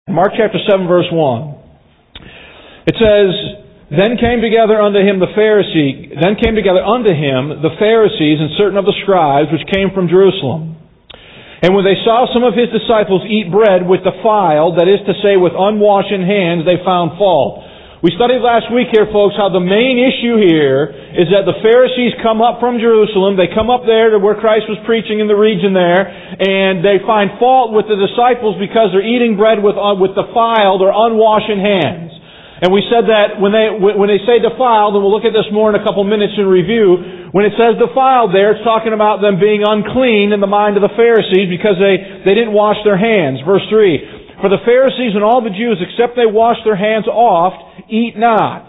Mark chapter 7, verse 1. It says, Then came together unto him the Pharisees and certain of the scribes which came from Jerusalem. And when they saw some of his disciples eat bread with defiled, that is to say, with unwashen hands, they found fault. We studied last week here, folks, how the main issue here is that the Pharisees come up from Jerusalem. They come up there to where Christ was preaching in the region there, and they find fault with the disciples because they're eating bread with defiled or unwashed hands. And we said that when they say defiled, and we'll look at this more in a couple minutes in review, when it says defiled there, it's talking about them being unclean in the mind of the Pharisees because they didn't wash their hands. Verse 3, For the Pharisees and all the Jews, except they wash their hands oft, eat not,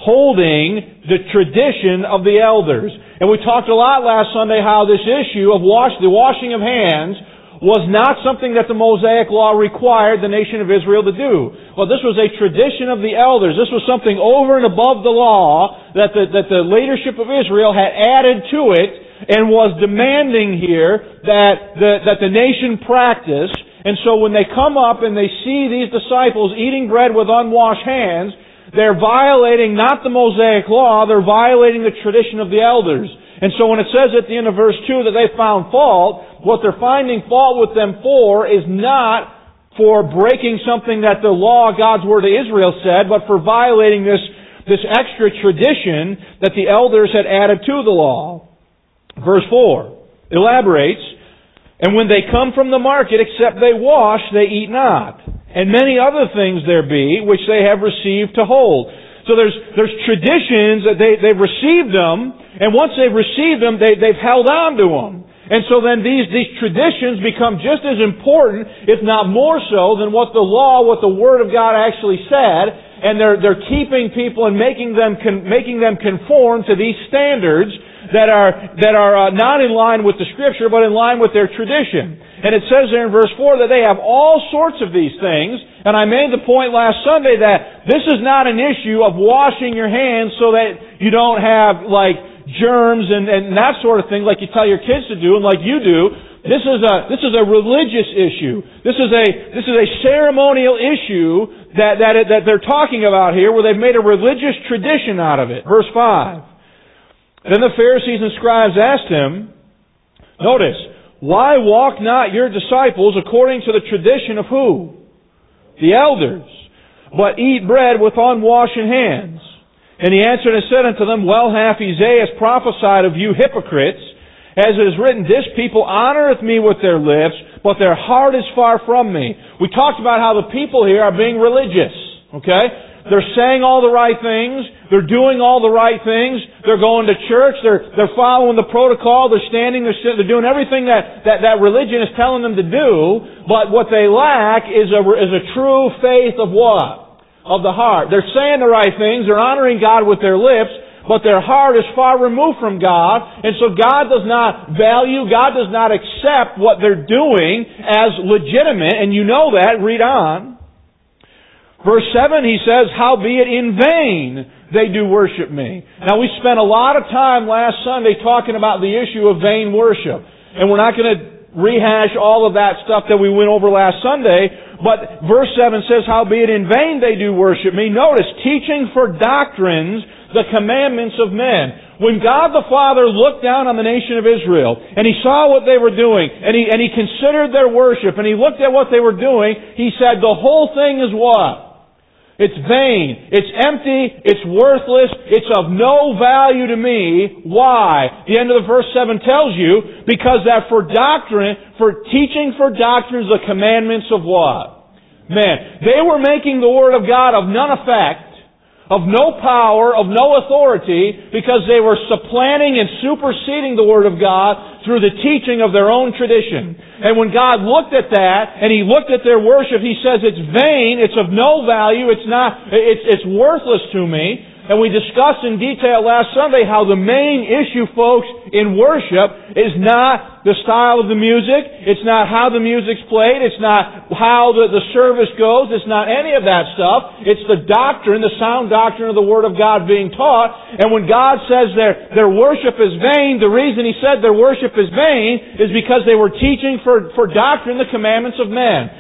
holding the tradition of the elders. And we talked a lot last Sunday how this issue of the washing of hands was not something that the Mosaic Law required the nation of Israel to do. Well, this was a tradition of the elders. This was something over and above the law that the leadership of Israel had added to it and was demanding here that the nation practice. And so when they come up and they see these disciples eating bread with unwashed hands, they're violating not the Mosaic Law, they're violating the tradition of the elders. And so when it says at the end of verse 2 that they found fault, what they're finding fault with them for is not for breaking something that the law, God's Word to Israel said, but for violating this extra tradition that the elders had added to the law. Verse 4 elaborates, And when they come from the market, except they wash, they eat not. And many other things there be, which they have received to hold. So there's traditions that they've received them, and once they've received them, they've held on to them. And so then these traditions become just as important, if not more so, than what the law, what the Word of God actually said. And they're keeping people and making them conform to these standards that are not in line with the Scripture, but in line with their tradition. And it says there in verse 4 that they have all sorts of these things. And I made the point last Sunday that this is not an issue of washing your hands so that you don't have germs and that sort of thing like you tell your kids to do and like you do. This is a religious issue. This is a ceremonial issue that they're talking about here, where they've made a religious tradition out of it. Verse 5. Then the Pharisees and scribes asked him, notice, Why walk not your disciples according to the tradition of who? The elders, but eat bread with unwashed hands. And he answered and said unto them, Well hath Esaias prophesied of you hypocrites, as it is written, This people honoreth me with their lips, but their heart is far from me. We talked about how the people here are being religious. Okay? They're saying all the right things. They're doing all the right things. They're going to church. They're following the protocol. They're standing. They're doing everything that religion is telling them to do. But what they lack is a true faith of what? Of the heart. They're saying the right things. They're honoring God with their lips. But their heart is far removed from God. And so God does not value, God does not accept what they're doing as legitimate. And you know that. Read on. Verse 7, he says, Howbeit in vain they do worship me. Now we spent a lot of time last Sunday talking about the issue of vain worship. And we're not going to rehash all of that stuff that we went over last Sunday. But verse 7 says, Howbeit in vain they do worship me. Notice, teaching for doctrines the commandments of men. When God the Father looked down on the nation of Israel, and He saw what they were doing, and He considered their worship, and He looked at what they were doing, He said, the whole thing is what? It's vain. It's empty. It's worthless. It's of no value to me. Why? The end of the verse 7 tells you, because that for teaching for doctrines the commandments of what? Men. They were making the Word of God of none effect, of no power, of no authority, because they were supplanting and superseding the Word of God through the teaching of their own tradition. And when God looked at that, and He looked at their worship, He says it's vain, it's of no value, it's worthless to me. And we discussed in detail last Sunday how the main issue, folks, in worship is not the style of the music, it's not how the music's played, it's not how the service goes, it's not any of that stuff. It's the doctrine, the sound doctrine of the Word of God being taught. And when God says their worship is vain, the reason He said their worship is vain is because they were teaching for doctrine the commandments of men.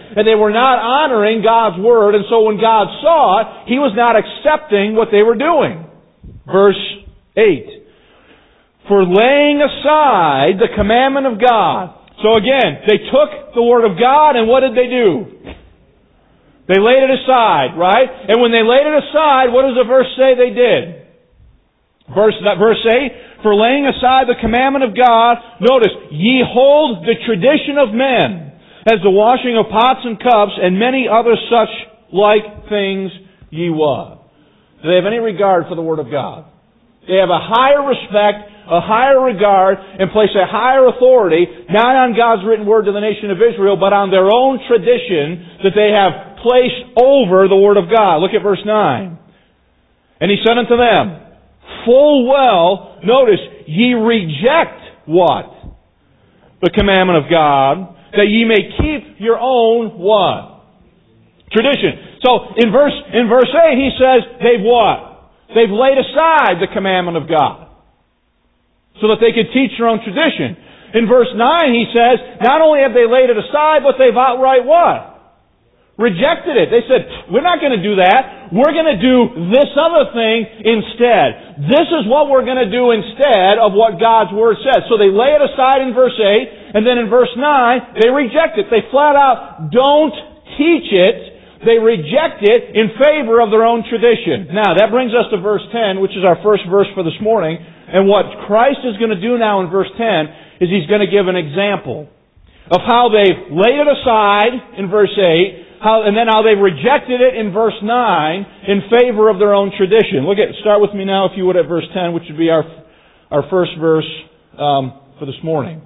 and they were not honoring God's Word, and so when God saw it, He was not accepting what they were doing. Verse 8. For laying aside the commandment of God. So again, they took the Word of God, and what did they do? They laid it aside, right? And when they laid it aside, what does the verse say they did? Verse 8, for laying aside the commandment of God, notice, ye hold the tradition of men, as the washing of pots and cups, and many other such like things ye would. Do they have any regard for the Word of God? They have a higher respect, a higher regard, and place a higher authority, not on God's written Word to the nation of Israel, but on their own tradition that they have placed over the Word of God. Look at verse 9. And He said unto them, full well, notice, ye reject what? The commandment of God, that ye may keep your own what? Tradition. So in verse 8 he says, they've what? They've laid aside the commandment of God, so that they could teach their own tradition. In verse 9 he says, not only have they laid it aside, but they've outright what? Rejected it. They said, we're not going to do that. We're going to do this other thing instead. This is what we're going to do instead of what God's Word says. So they lay it aside in verse 8, and then in verse 9, they reject it. They flat out don't teach it. They reject it in favor of their own tradition. Now, that brings us to verse 10, which is our first verse for this morning. And what Christ is going to do now in verse 10 is He's going to give an example of how they've laid it aside in verse 8, and then how they've rejected it in verse 9 in favor of their own tradition. Start with me now, if you would, at verse 10, which would be our first verse for this morning.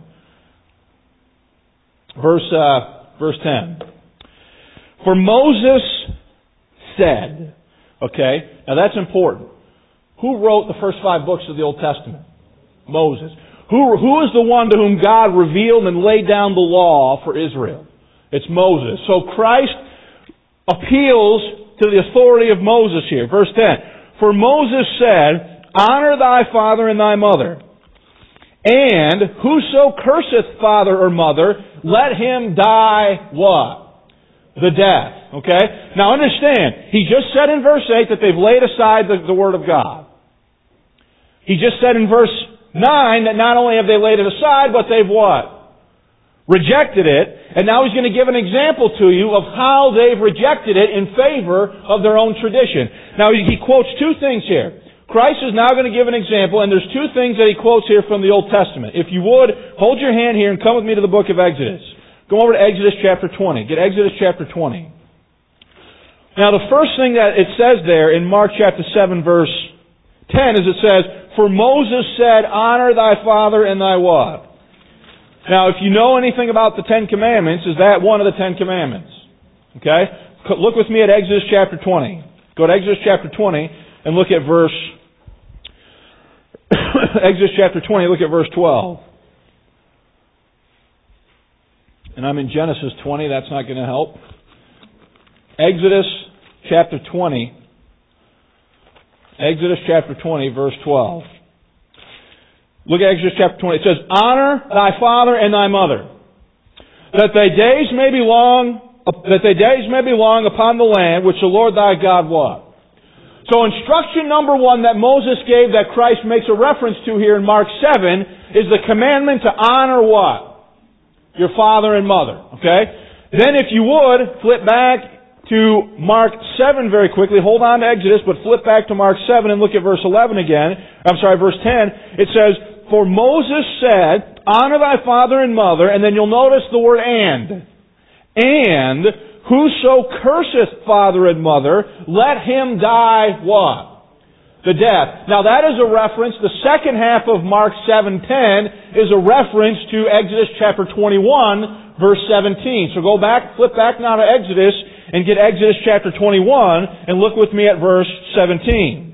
Verse 10. For Moses said, okay, now that's important. Who wrote the first 5 books of the Old Testament? Moses. Who is the one to whom God revealed and laid down the law for Israel? It's Moses. So Christ appeals to the authority of Moses here. Verse 10. For Moses said, honor thy father and thy mother. And whoso curseth father or mother, let him die what? The death. Okay? Now understand, he just said in verse 8 that they've laid aside the Word of God. He just said in verse 9 that not only have they laid it aside, but they've what? Rejected it. And now he's going to give an example to you of how they've rejected it in favor of their own tradition. Now he quotes 2 things here. Christ is now going to give an example, and there's 2 things that he quotes here from the Old Testament. If you would, hold your hand here and come with me to the book of Exodus. Go over to Exodus chapter 20. Get Exodus chapter 20. Now the first thing that it says there in Mark chapter 7 verse 10 is it says, for Moses said, honor thy father and thy what? Now if you know anything about the 10 Commandments, is that one of the 10 Commandments? Okay? Look with me at Exodus chapter 20. Go to Exodus chapter 20 and look at verse... Exodus chapter 20, look at verse 12. And I'm in Genesis 20, that's not going to help. Exodus chapter 20. Exodus chapter 20, verse 12. Look at Exodus chapter 20. It says, honor thy father and thy mother, that thy days may be long upon the land which the Lord thy God what? So instruction number 1 that Moses gave, that Christ makes a reference to here in Mark 7, is the commandment to honor what? Your father and mother. Okay? Then if you would, flip back to Mark 7 very quickly. Hold on to Exodus, but flip back to Mark 7 and look at verse 11 again. Verse 10. It says, for Moses said, honor thy father and mother, and then you'll notice the word and. And whoso curseth father and mother, let him die what? The death. Now that is a reference, the second half of Mark 7:10 is a reference to Exodus chapter 21, verse 17. So go back, flip back now to Exodus, and get Exodus chapter 21, and look with me at verse 17.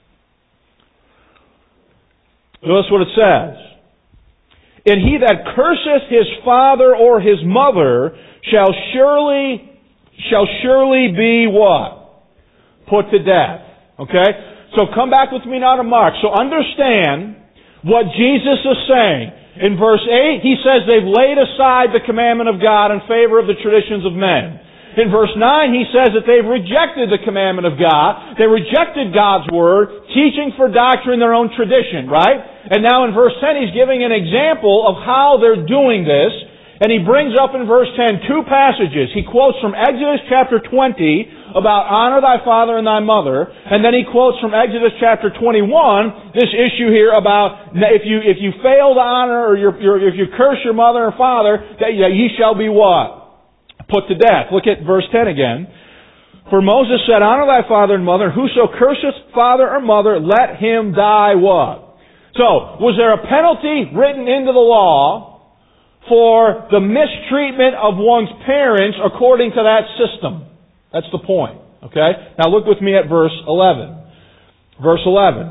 Notice what it says. And he that curseth his father or his mother shall surely be what? Put to death. Okay? So come back with me now to Mark. So understand what Jesus is saying. In verse 8, he says they've laid aside the commandment of God in favor of the traditions of men. In verse 9, he says that they've rejected the commandment of God. They rejected God's Word, teaching for doctrine their own tradition, right? And now in verse 10, he's giving an example of how they're doing this. And he brings up in verse 10 two passages. He quotes from Exodus chapter 20 about honor thy father and thy mother. And then he quotes from Exodus chapter 21 this issue here about if you fail to honor or if you curse your mother and father, that ye shall be what? Put to death. Look at verse 10 again. For Moses said, honor thy father and mother. Whoso curseth father or mother, let him die what? So, was there a penalty written into the law for the mistreatment of one's parents according to that system? That's the point. Okay? Now look with me at verse 11. Verse 11.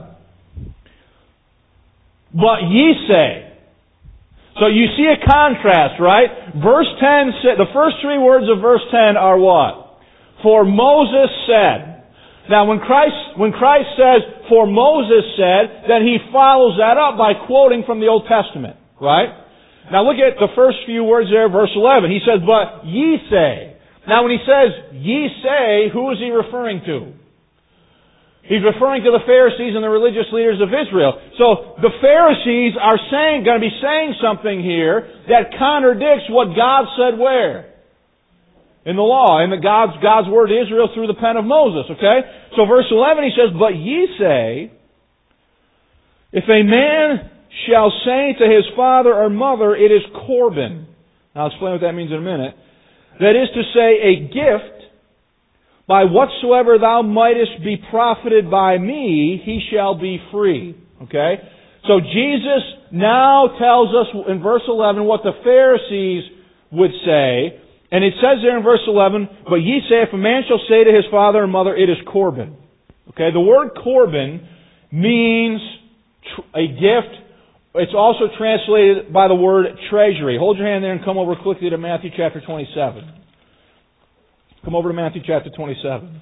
But ye say. So you see a contrast, right? Verse 10, the first three words of verse 10 are what? For Moses said. Now when Christ says, for Moses said, then he follows that up by quoting from the Old Testament. Right? Now look at the first few words there, verse 11. He says, but ye say. Now when he says, ye say, who is he referring to? He's referring to the Pharisees and the religious leaders of Israel. So the Pharisees are going to be saying something here that contradicts what God said where? In the law, in God's word to Israel through the pen of Moses, okay? So verse 11 he says, but ye say, if a man shall say to his father or mother, it is Corban. I'll explain what that means in a minute. That is to say, a gift, by whatsoever thou mightest be profited by me, he shall be free. Okay? So Jesus now tells us in verse 11 what the Pharisees would say. And it says there in verse 11, but ye say, if a man shall say to his father or mother, it is Corban. Okay? The word Corban means a gift. It's also translated by the word treasury. Hold your hand there and come over quickly to Matthew chapter 27. Come over to Matthew chapter 27.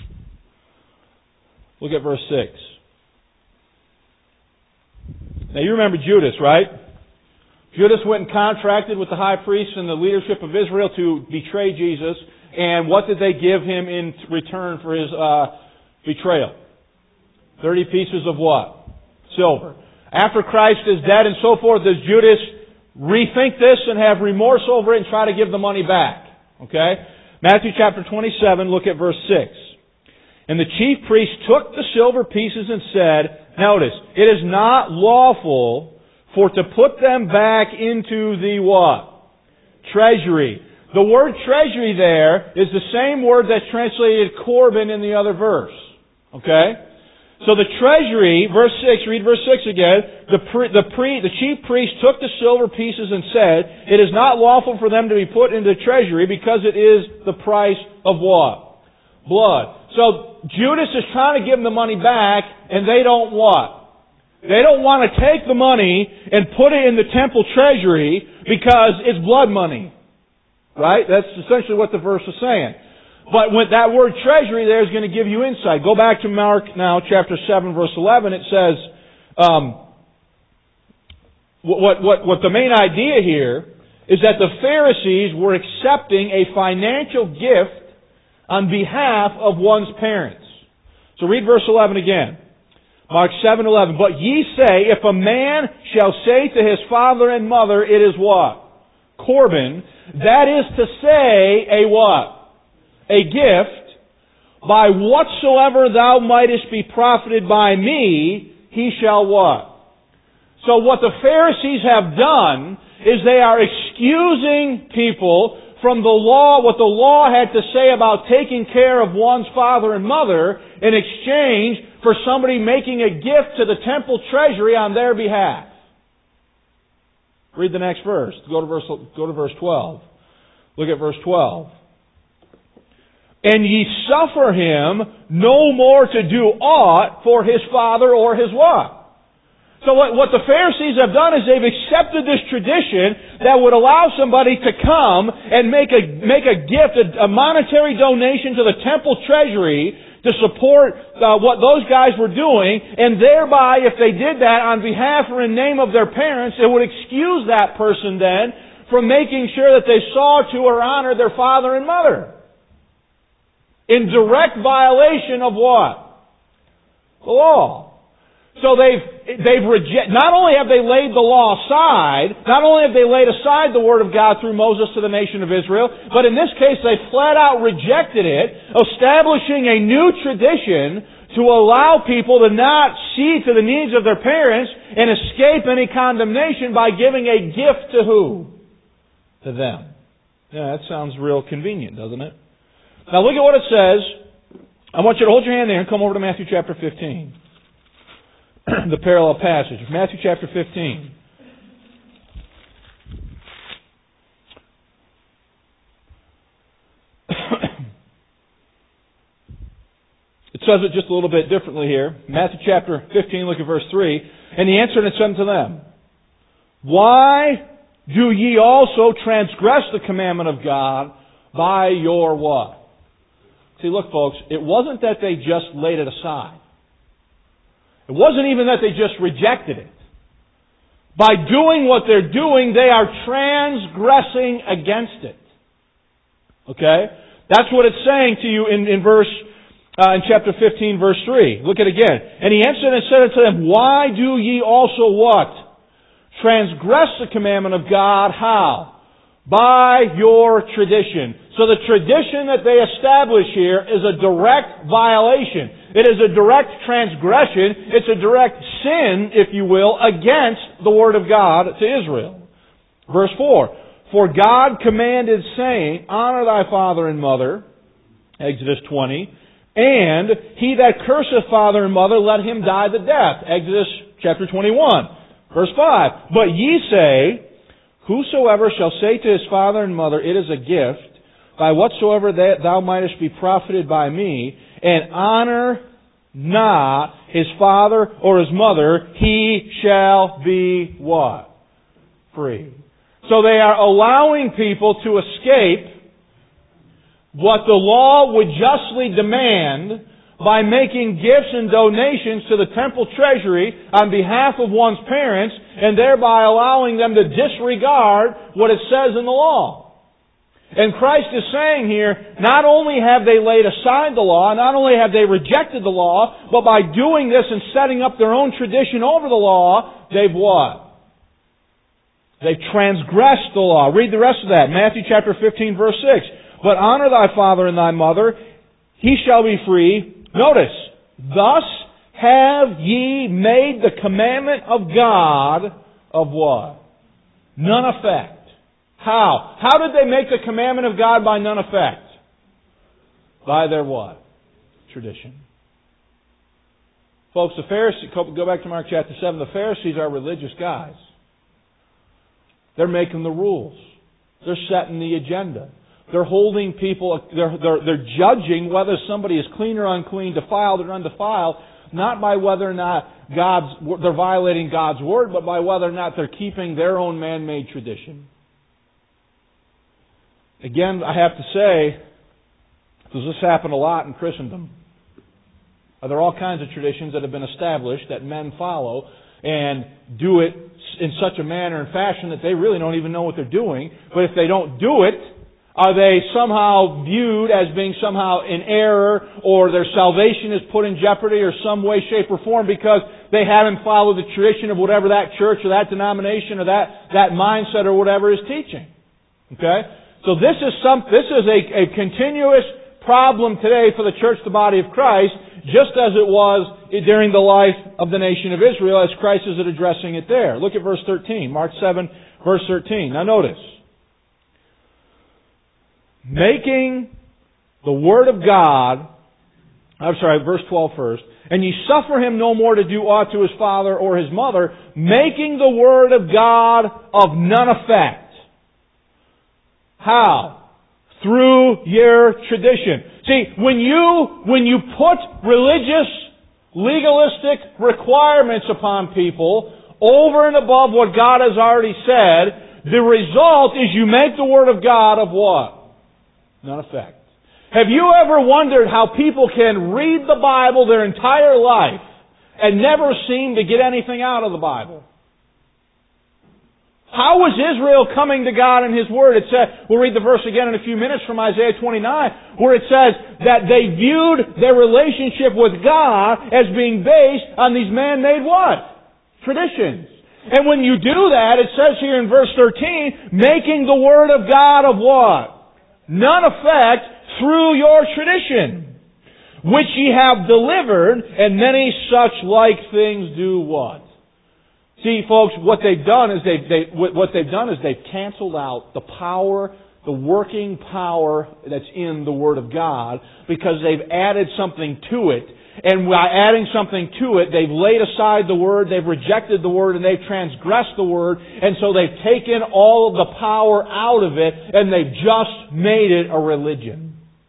Look at verse 6. Now you remember Judas, right? Judas went and contracted with the high priest and the leadership of Israel to betray Jesus. And what did they give him in return for his betrayal? 30 pieces of what? Silver. After Christ is dead and so forth, does Judas rethink this and have remorse over it and try to give the money back? Okay? Matthew chapter 27, look at verse 6. And the chief priest took the silver pieces and said, notice, it is not lawful for to put them back into the what? Treasury. The word treasury there is the same word that's translated Corban in the other verse. Okay? So the treasury, verse 6, read verse 6 again. The chief priest took the silver pieces and said, it is not lawful for them to be put into the treasury because it is the price of what? Blood. So Judas is trying to give them the money back and they don't what? They don't want to take the money and put it in the temple treasury because it's blood money. Right? That's essentially what the verse is saying. But with that word treasury there is going to give you insight. Go back to Mark now, chapter 7, verse 11. It says, what the main idea here is that the Pharisees were accepting a financial gift on behalf of one's parents. So read verse 11 again. Mark 7:11. But ye say, if a man shall say to his father and mother, it is what? Corban. That is to say, a what? A gift, by whatsoever thou mightest be profited by me, he shall what? So what the Pharisees have done is they are excusing people from the law, what the law had to say about taking care of one's father and mother in exchange for somebody making a gift to the temple treasury on their behalf. Read the next verse. Go to verse 12. Look at verse 12. And ye suffer him no more to do aught for his father or his what? So what the Pharisees have done is they've accepted this tradition that would allow somebody to come and make a gift, a monetary donation to the temple treasury to support what those guys were doing, and thereby, if they did that on behalf or in name of their parents, it would excuse that person then from making sure that they saw to or honored their father and mother. in direct violation of what? The law. So they've rejected, not only have they laid the law aside, not only have they laid aside the Word of God through Moses to the nation of Israel, but in this case they flat out rejected it, establishing a new tradition to allow people to not see to the needs of their parents and escape any condemnation by giving a gift to who? To them. Yeah, that sounds real convenient, doesn't it? Now look at what it says. I want you to hold your hand there and come over to Matthew chapter 15. The parallel passage. Matthew chapter 15. It says it just a little bit differently here. Matthew chapter 15, look at verse 3. And he answered and said unto them, Why do ye also transgress the commandment of God by your what? See, look, folks, it wasn't that they just laid it aside. It wasn't even that they just rejected it. By doing what they're doing, they are transgressing against it. Okay? That's what it's saying to you in chapter 15, verse 3. Look at it again. And he answered and said unto them, Why do ye also what? Transgress the commandment of God. How? By your tradition. So the tradition that they establish here is a direct violation. It is a direct transgression. It's a direct sin, if you will, against the Word of God to Israel. Verse 4. For God commanded, saying, Honor thy father and mother, Exodus 20, and he that curseth father and mother, let him die the death, Exodus chapter 21. Verse 5. But ye say, Whosoever shall say to his father and mother, It is a gift, by whatsoever thou mightest be profited by me, and honor not his father or his mother, he shall be what? Free. So they are allowing people to escape what the law would justly demand by making gifts and donations to the temple treasury on behalf of one's parents, and thereby allowing them to disregard what it says in the law. And Christ is saying here, not only have they laid aside the law, not only have they rejected the law, but by doing this and setting up their own tradition over the law, they've what? They've transgressed the law. Read the rest of that. Matthew chapter 15, verse 6. But honor thy father and thy mother, he shall be free. Notice, thus have ye made the commandment of God of what? None effect. How? How did they make the commandment of God by none effect? By their what? Tradition. Folks, the Pharisees, go back to Mark chapter 7, the Pharisees are religious guys. They're making the rules. They're setting the agenda. They're holding people, they're judging whether somebody is clean or unclean, defiled or undefiled, not by whether or not they're violating God's Word, but by whether or not they're keeping their own man-made tradition. Again, I have to say, does this happen a lot in Christendom? Are there all kinds of traditions that have been established that men follow and do it in such a manner and fashion that they really don't even know what they're doing? But if they don't do it, are they somehow viewed as being somehow in error, or their salvation is put in jeopardy or some way, shape, or form because they haven't followed the tradition of whatever that church or that denomination or that mindset or whatever is teaching? Okay? So this is a continuous problem today for the church, the body of Christ, just as it was during the life of the nation of Israel, as Christ is addressing it there. Look at verse 13. Mark 7, verse 13. Now notice. Making the Word of God, verse 12 first. And ye suffer him no more to do aught to his father or his mother, making the Word of God of none effect. How? Through your tradition. See, when you put religious, legalistic requirements upon people over and above what God has already said, the result is you make the Word of God of what? None effect. Have you ever wondered how people can read the Bible their entire life and never seem to get anything out of the Bible? How was Israel coming to God in His Word? It said, we'll read the verse again in a few minutes from Isaiah 29, where it says that they viewed their relationship with God as being based on these man-made what? Traditions. And when you do that, it says here in verse 13, making the Word of God of what? None effect through your tradition, which ye have delivered, and many such like things do what? See, folks, what they've done is they've canceled out the power, the working power that's in the Word of God, because they've added something to it. And by adding something to it, they've laid aside the Word, they've rejected the Word, and they've transgressed the Word, and so they've taken all of the power out of it, and they've just made it a religion.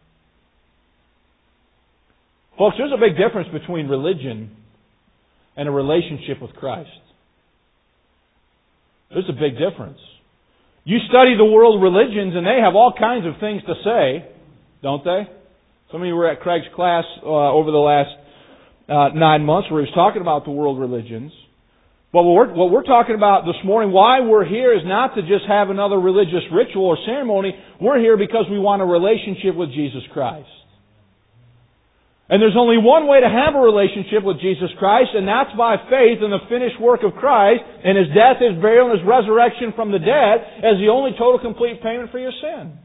Folks, there's a big difference between religion and a relationship with Christ. There's a big difference. You study the world religions and they have all kinds of things to say, don't they? Some of you were at Craig's class over the last 9 months where he was talking about the world religions. But what we're talking about this morning, why we're here, is not to just have another religious ritual or ceremony. We're here because we want a relationship with Jesus Christ. And there's only one way to have a relationship with Jesus Christ, and that's by faith in the finished work of Christ, and His death, His burial, and His resurrection from the dead as the only total complete payment for your sin.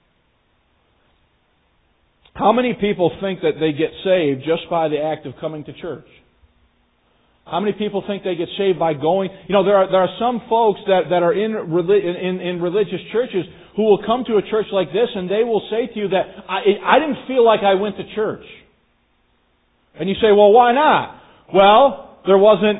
How many people think that they get saved just by the act of coming to church? How many people think they get saved by going? You know, there are some folks that are in religious churches who will come to a church like this, and they will say to you that, I didn't feel like I went to church. And you say, well, why not? Well, there wasn't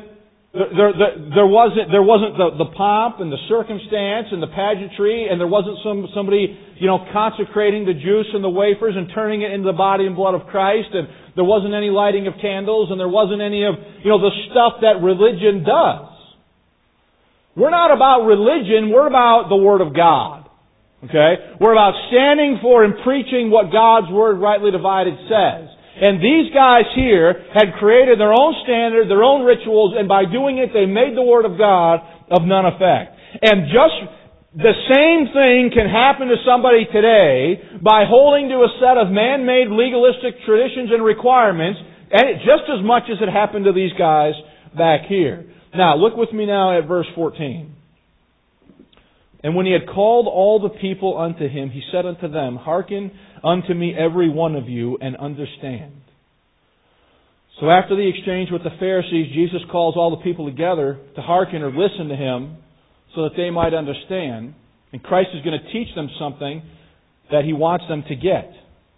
the pomp and the circumstance and the pageantry, and there wasn't somebody, consecrating the juice and the wafers and turning it into the body and blood of Christ, and there wasn't any lighting of candles, and there wasn't any of, the stuff that religion does. We're not about religion, we're about the Word of God. Okay? We're about standing for and preaching what God's Word rightly divided says. And these guys here had created their own standard, their own rituals, and by doing it they made the Word of God of none effect. And just the same thing can happen to somebody today by holding to a set of man-made legalistic traditions and requirements, and just as much as it happened to these guys back here. Now, look with me now at verse 14. And when he had called all the people unto him, he said unto them, Hearken unto me every one of you, and understand. So after the exchange with the Pharisees, Jesus calls all the people together to hearken or listen to him so that they might understand. And Christ is going to teach them something that he wants them to get.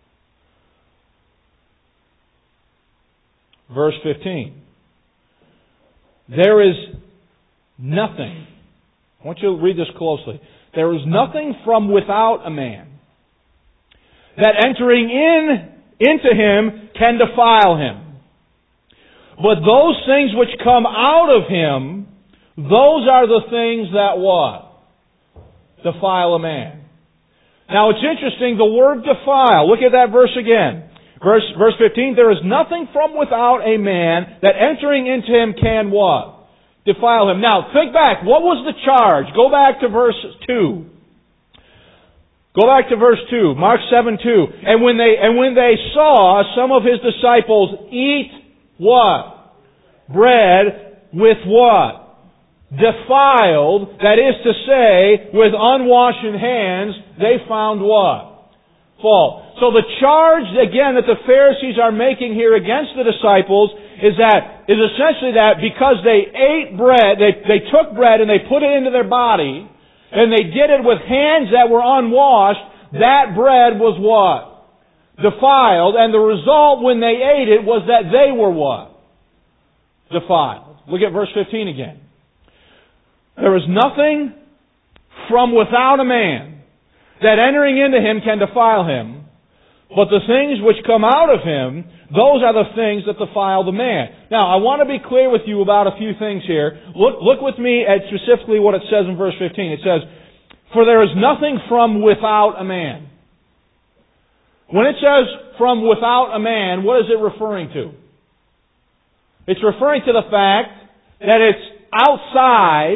Verse 15. There is nothing. I want you to read this closely. There is nothing from without a man that entering into him can defile him. But those things which come out of him, those are the things that what? Defile a man. Now it's interesting, the word defile. Look at that verse again. Verse 15, there is nothing from without a man that entering into him can what? Defile him. Now, think back. What was the charge? Go back to verse 2. Go back to verse 2. Mark 7:2. And when they saw some of his disciples eat what? Bread with what? Defiled, that is to say, with unwashed hands, they found what? Fault. So the charge, again, that the Pharisees are making here against the disciples is essentially that because they ate bread, they took bread and they put it into their body, and they did it with hands that were unwashed, that bread was what? Defiled. And the result when they ate it was that they were what? Defiled. Look at verse 15 again. There is nothing from without a man that entering into him can defile him, but the things which come out of him, those are the things that defile the man. Now, I want to be clear with you about a few things here. Look with me at specifically what it says in verse 15. It says, For there is nothing from without a man. When it says from without a man, what is it referring to? It's referring to the fact that it's outside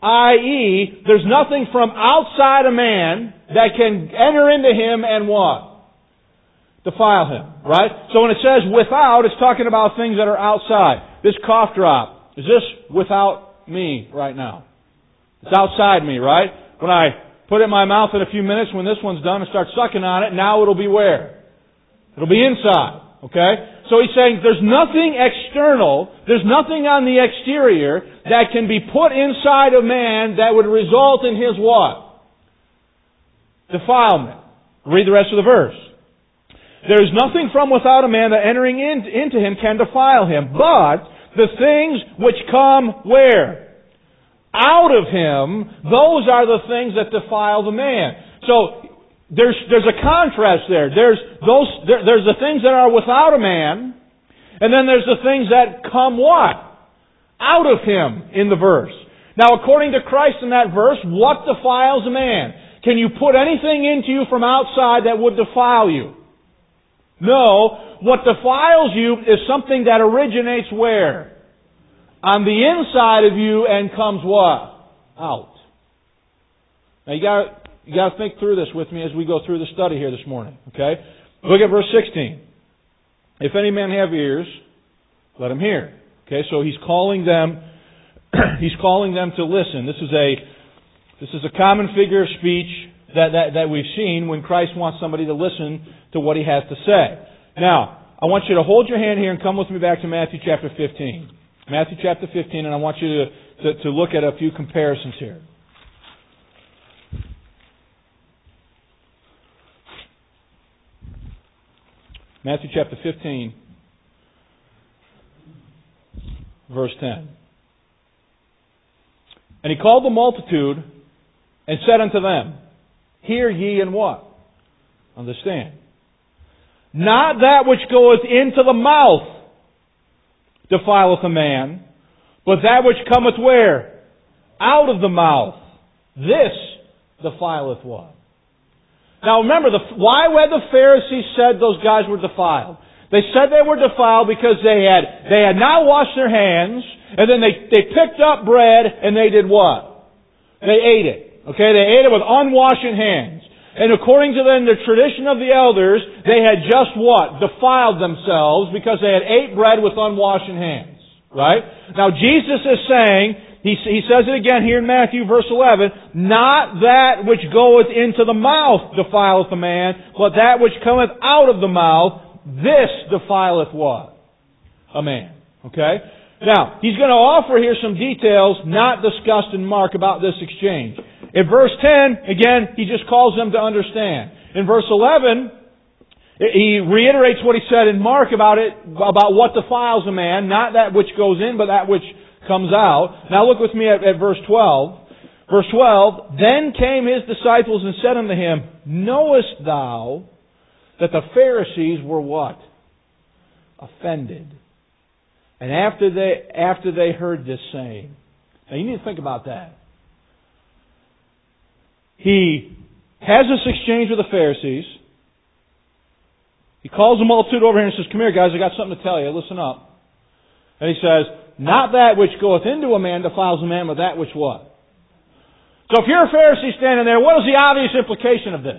i.e., there's nothing from outside a man that can enter into him and what? Defile him, right? So when it says without, it's talking about things that are outside. This cough drop, is this without me right now? It's outside me, right? When I put it in my mouth in a few minutes, when this one's done and start sucking on it, now it'll be where? It'll be inside, okay? So he's saying there's nothing external, there's nothing on the exterior that can be put inside a man that would result in his what? Defilement. Read the rest of the verse. There is nothing from without a man that entering into him can defile him, but the things which come where? Out of him, those are the things that defile the man. So there's a contrast there. There's the things that are without a man, and then there's the things that come what? Out of him in the verse. Now, according to Christ in that verse, what defiles a man? Can you put anything into you from outside that would defile you? No. What defiles you is something that originates where? On the inside of you and comes what? Out. Now you got to think through this with me as we go through the study here this morning. Okay? Look at verse 16. If any man have ears, let him hear. Okay, so he's calling them to listen. This is a common figure of speech that we've seen when Christ wants somebody to listen to what he has to say. Now, I want you to hold your hand here and come with me back to Matthew chapter 15. Matthew chapter 15, and I want you to look at a few comparisons here. Matthew chapter 15, verse 10. And he called the multitude and said unto them, Hear ye and what? Understand. Not that which goeth into the mouth defileth a man, but that which cometh where? Out of the mouth. This defileth what? Now remember, why had the Pharisees said those guys were defiled? They said they were defiled because they had not washed their hands, and then they picked up bread and they did what? They ate it. Okay, they ate it with unwashed hands. And according to then the tradition of the elders, they had just what? Defiled themselves because they had ate bread with unwashed hands. Right? Now Jesus is saying, he says it again here in Matthew verse 11, not that which goeth into the mouth defileth a man, but that which cometh out of the mouth, this defileth what? A man. Okay? Now, he's going to offer here some details not discussed in Mark about this exchange. In verse 10, again, he just calls them to understand. In verse 11, he reiterates what he said in Mark about what defiles a man, not that which goes in, but that which comes out. Now look with me at verse 12. Verse 12, Then came his disciples and said unto him, Knowest thou that the Pharisees were what? Offended. And after they heard this saying. Now you need to think about that. He has this exchange with the Pharisees. He calls the multitude over here and says, Come here guys, I got something to tell you. Listen up. And he says, Not that which goeth into a man defiles a man, but that which what? So if you're a Pharisee standing there, what is the obvious implication of this?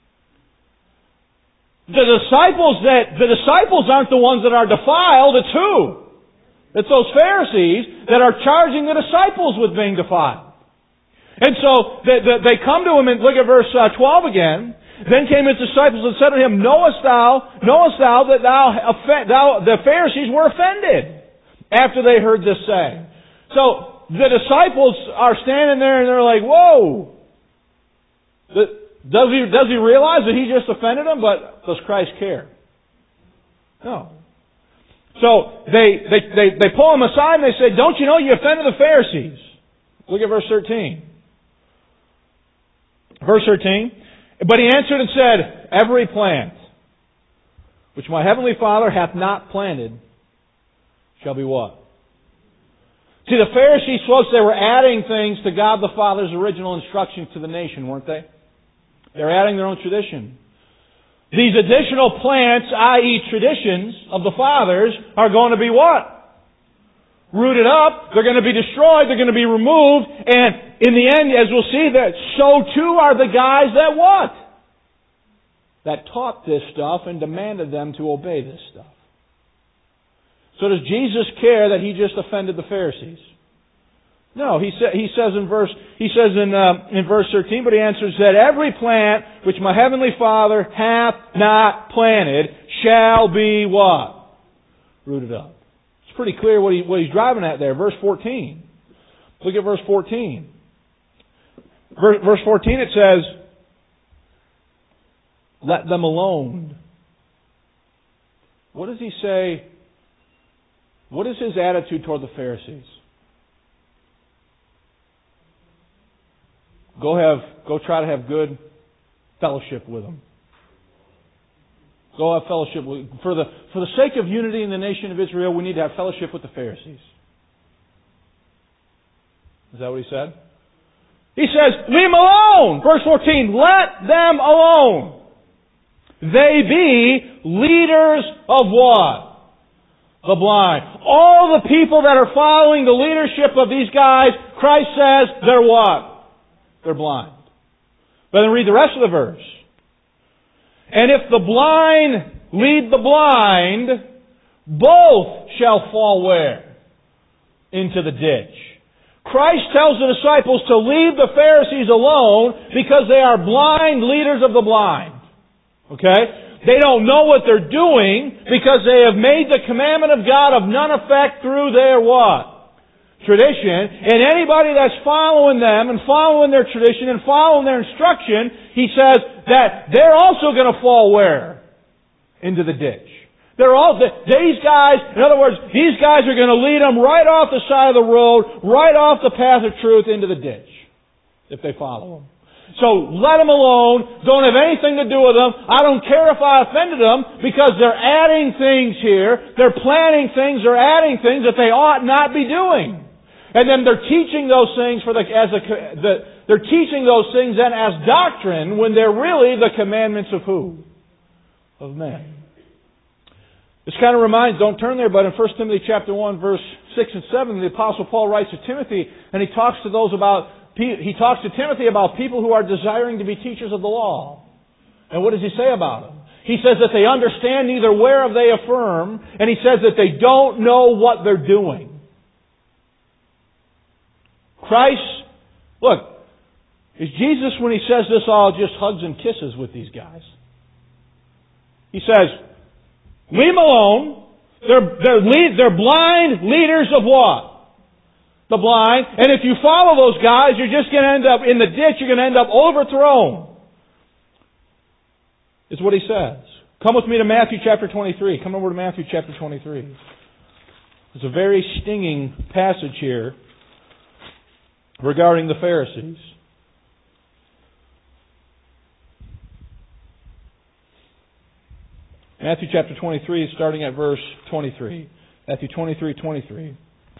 The disciples aren't the ones that are defiled, it's who? It's those Pharisees that are charging the disciples with being defiled. And so they come to him and look at verse 12 again. Then came his disciples and said to him, Knowest thou that the Pharisees were offended after they heard this saying? So the disciples are standing there and they're like, whoa! Does he realize that he just offended them? But does Christ care? No. So they pull him aside and they say, Don't you know you offended the Pharisees? Look at verse 13. Verse 13. But he answered and said, Every plant which my heavenly Father hath not planted shall be what? See, the Pharisees, folks, they were adding things to God the Father's original instructions to the nation, weren't they? They're adding their own tradition. These additional plants, i.e. traditions of the fathers, are going to be what? Rooted up. They're going to be destroyed. They're going to be removed. And in the end, as we'll see, that so too are the guys that what? That taught this stuff and demanded them to obey this stuff. So does Jesus care that He just offended the Pharisees? No, he says in verse 13, but He answers that every plant which my heavenly Father hath not planted shall be what? Rooted up. It's pretty clear what He's driving at there. Verse 14. Look at verse 14. Verse 14 it says, let them alone. What does He say? What is His attitude toward the Pharisees? Go try to have good fellowship with them. Go have fellowship with them. For the sake of unity in the nation of Israel, we need to have fellowship with the Pharisees. Is that what He said? He says, leave them alone! Verse 14, let them alone! They be leaders of what? The blind. All the people that are following the leadership of these guys, Christ says, they're what? They're blind. But then read the rest of the verse. And if the blind lead the blind, both shall fall where? Into the ditch. Christ tells the disciples to leave the Pharisees alone because they are blind leaders of the blind. Okay? They don't know what they're doing because they have made the commandment of God of none effect through their what? Tradition. And anybody that's following them and following their tradition and following their instruction, He says that they're also going to fall where? Into the ditch. These guys, in other words, these guys are going to lead them right off the side of the road, right off the path of truth into the ditch, if they follow them. So let them alone. Don't have anything to do with them. I don't care if I offended them because they're adding things here. They're planting things. They're adding things that they ought not be doing. And then they're teaching those things they're teaching those things then as doctrine when they're really the commandments of who? Of men. This kind of reminds, don't turn there, but in 1 Timothy chapter 1, verse 6 and 7, the Apostle Paul writes to Timothy, and he talks to Timothy about people who are desiring to be teachers of the law. And what does he say about them? He says that they understand neither whereof they affirm, and he says that they don't know what they're doing. Christ, look, is Jesus, when He says this, all just hugs and kisses with these guys? He says, leave them alone. They're blind leaders of what? The blind. And if you follow those guys, you're just going to end up in the ditch. You're going to end up overthrown. Is what He says. Come with me to Matthew chapter 23. Come over to Matthew chapter 23. There's a very stinging passage here regarding the Pharisees. Matthew chapter 23, starting at verse 23. Matthew 23:23.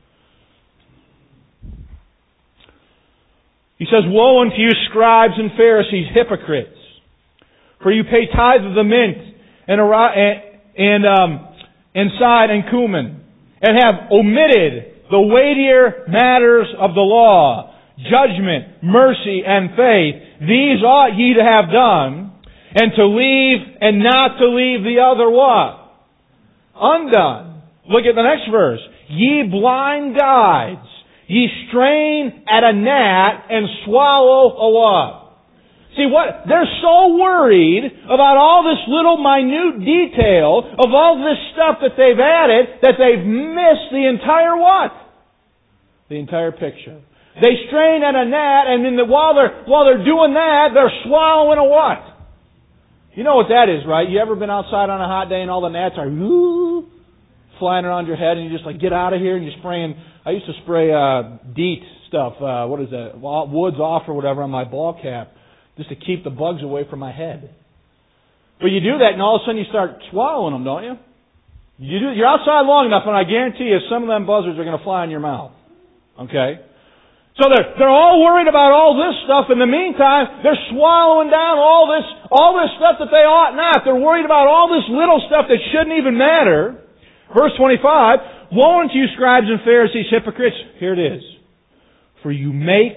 He says, woe unto you, scribes and Pharisees, hypocrites! For you pay tithe of the mint and side and cumin, and have omitted the weightier matters of the law, judgment, mercy, and faith. These ought ye to have done, and to leave and not to leave the other what? Undone. Look at the next verse. Ye blind guides, ye strain at a gnat and swallow a what? See what? They're so worried about all this little minute detail of all this stuff that they've added that they've missed the entire what? The entire picture. They strain at a gnat, and while they're doing that, they're swallowing a what? You know what that is, right? You ever been outside on a hot day and all the gnats are flying around your head and you just like, get out of here, and you're spraying. I used to spray DEET stuff, what is that? Woods Off or whatever on my ball cap just to keep the bugs away from my head. But you do that and all of a sudden you start swallowing them, don't you? You're outside long enough and I guarantee you some of them buzzards are going to fly in your mouth. Okay? So they're all worried about all this stuff. In the meantime, they're swallowing down all this stuff that they ought not. They're worried about all this little stuff that shouldn't even matter. Verse 25, woe unto you, scribes and Pharisees, hypocrites. Here it is. For you make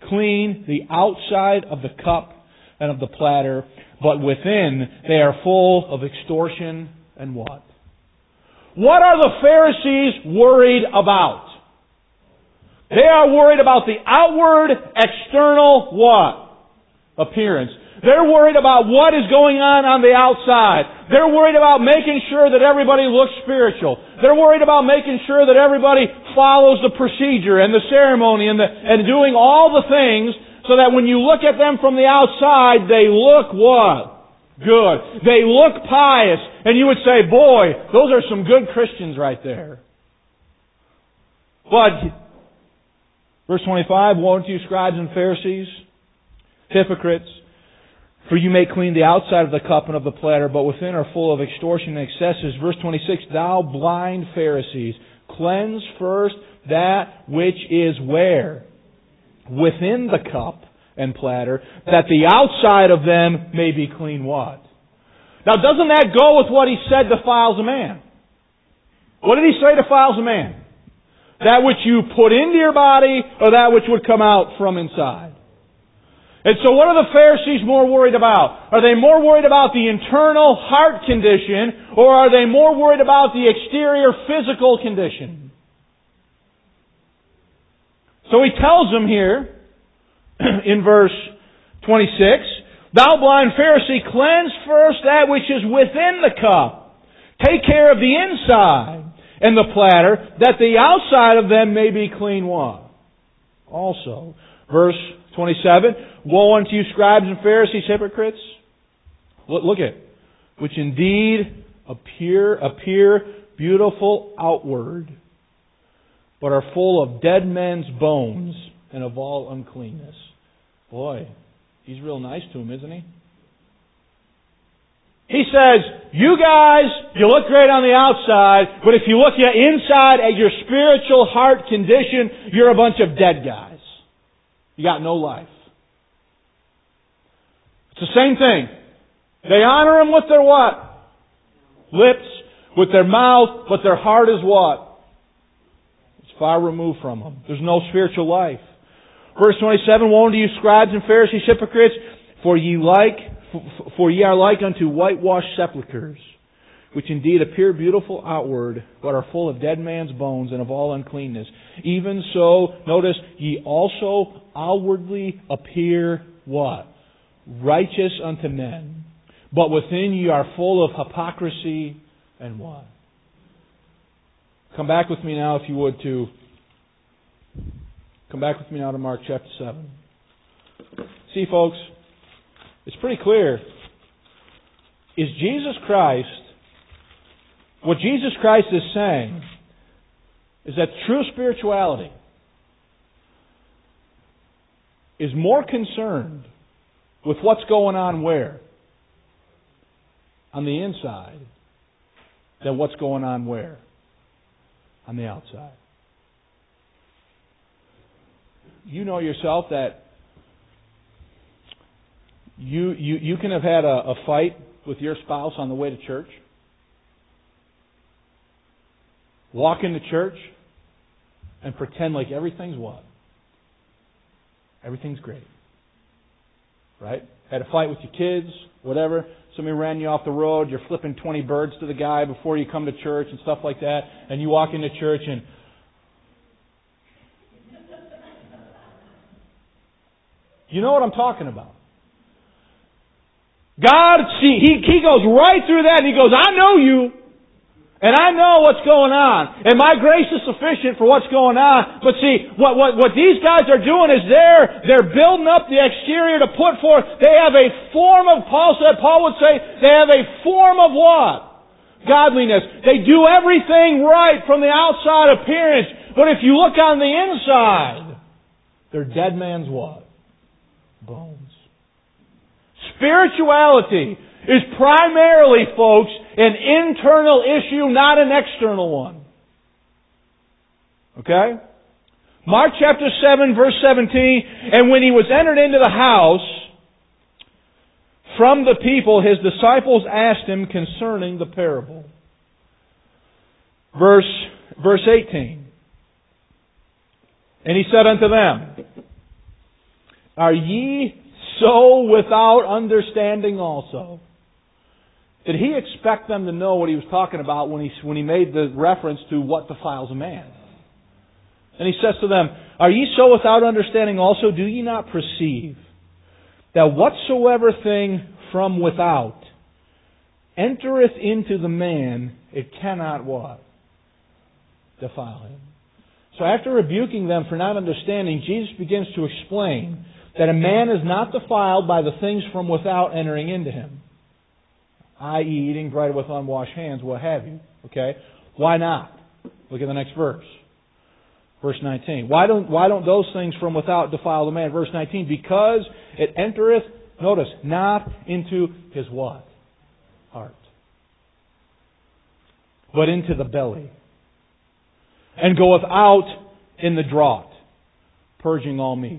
clean the outside of the cup and of the platter, but within they are full of extortion and what? What are the Pharisees worried about? They are worried about the outward, external what? Appearance. They're worried about what is going on the outside. They're worried about making sure that everybody looks spiritual. They're worried about making sure that everybody follows the procedure and the ceremony and doing all the things so that when you look at them from the outside, they look what? Good. They look pious. And you would say, boy, those are some good Christians right there. But, verse 25, woe unto you, scribes and Pharisees, hypocrites! For you may clean the outside of the cup and of the platter, but within are full of extortion and excesses. Verse 26, thou blind Pharisees, cleanse first that which is where? Within the cup and platter, that the outside of them may be clean what? Now doesn't that go with what He said defiles a man? What did He say defiles a man? That which you put into your body, or that which would come out from inside? And so what are the Pharisees more worried about? Are they more worried about the internal heart condition, or are they more worried about the exterior physical condition? So He tells them here, in verse 26, thou blind Pharisee, cleanse first that which is within the cup. Take care of the inside and the platter, that the outside of them may be clean what? Also. Verse 27, woe unto you, scribes and Pharisees, hypocrites! Look at it. Which indeed appear beautiful outward, but are full of dead men's bones and of all uncleanness. Boy, He's real nice to him, isn't He? He says, you guys, you look great on the outside, but if you look inside at your spiritual heart condition, you're a bunch of dead guys. You got no life. It's the same thing. They honor Him with their what? Lips, with their mouth, but their heart is what? It's far removed from Him. There's no spiritual life. Verse 27, woe unto you, scribes and Pharisees, hypocrites, for ye are like unto whitewashed sepulchres, which indeed appear beautiful outward, but are full of dead man's bones and of all uncleanness. Even so, notice, ye also outwardly appear what? Righteous unto men. But within ye are full of hypocrisy and what? Come back with me now, if you would, to Mark chapter 7. See, folks, it's pretty clear. Is Jesus Christ, what Jesus Christ is saying is that true spirituality is more concerned with what's going on where? On the inside than what's going on where? On the outside. You know yourself that you can have had a fight with your spouse on the way to church. Walk into church and pretend like everything's what? Everything's great. Right? Had a fight with your kids, whatever. Somebody ran you off the road. You're flipping 20 birds to the guy before you come to church and stuff like that. And you walk into church and you know what I'm talking about. God, see, He goes right through that and He goes, I know you. And I know what's going on. And my grace is sufficient for what's going on. But see, what these guys are doing is they're building up the exterior to put forth. They have a form of, Paul would say, they have a form of what? Godliness. They do everything right from the outside appearance. But if you look on the inside, they're dead man's what? Bones. Spirituality is primarily, folks, an internal issue, not an external one. Okay? Mark chapter 7, verse 17, and when He was entered into the house from the people, His disciples asked Him concerning the parable. Verse 18. And He said unto them, Are ye so without understanding also? Did he expect them to know what he was talking about when he made the reference to what defiles a man? And he says to them, Are ye so without understanding also? Do ye not perceive that whatsoever thing from without entereth into the man, it cannot what? Defile him. So after rebuking them for not understanding, Jesus begins to explain that a man is not defiled by the things from without entering into him, i.e. eating bread with unwashed hands, what have you. Okay? Why not? Look at the next verse. Verse 19. Why don't those things from without defile the man? Verse 19. Because it entereth, notice, not into his what? Heart. But into the belly. And goeth out in the draught, purging all meats.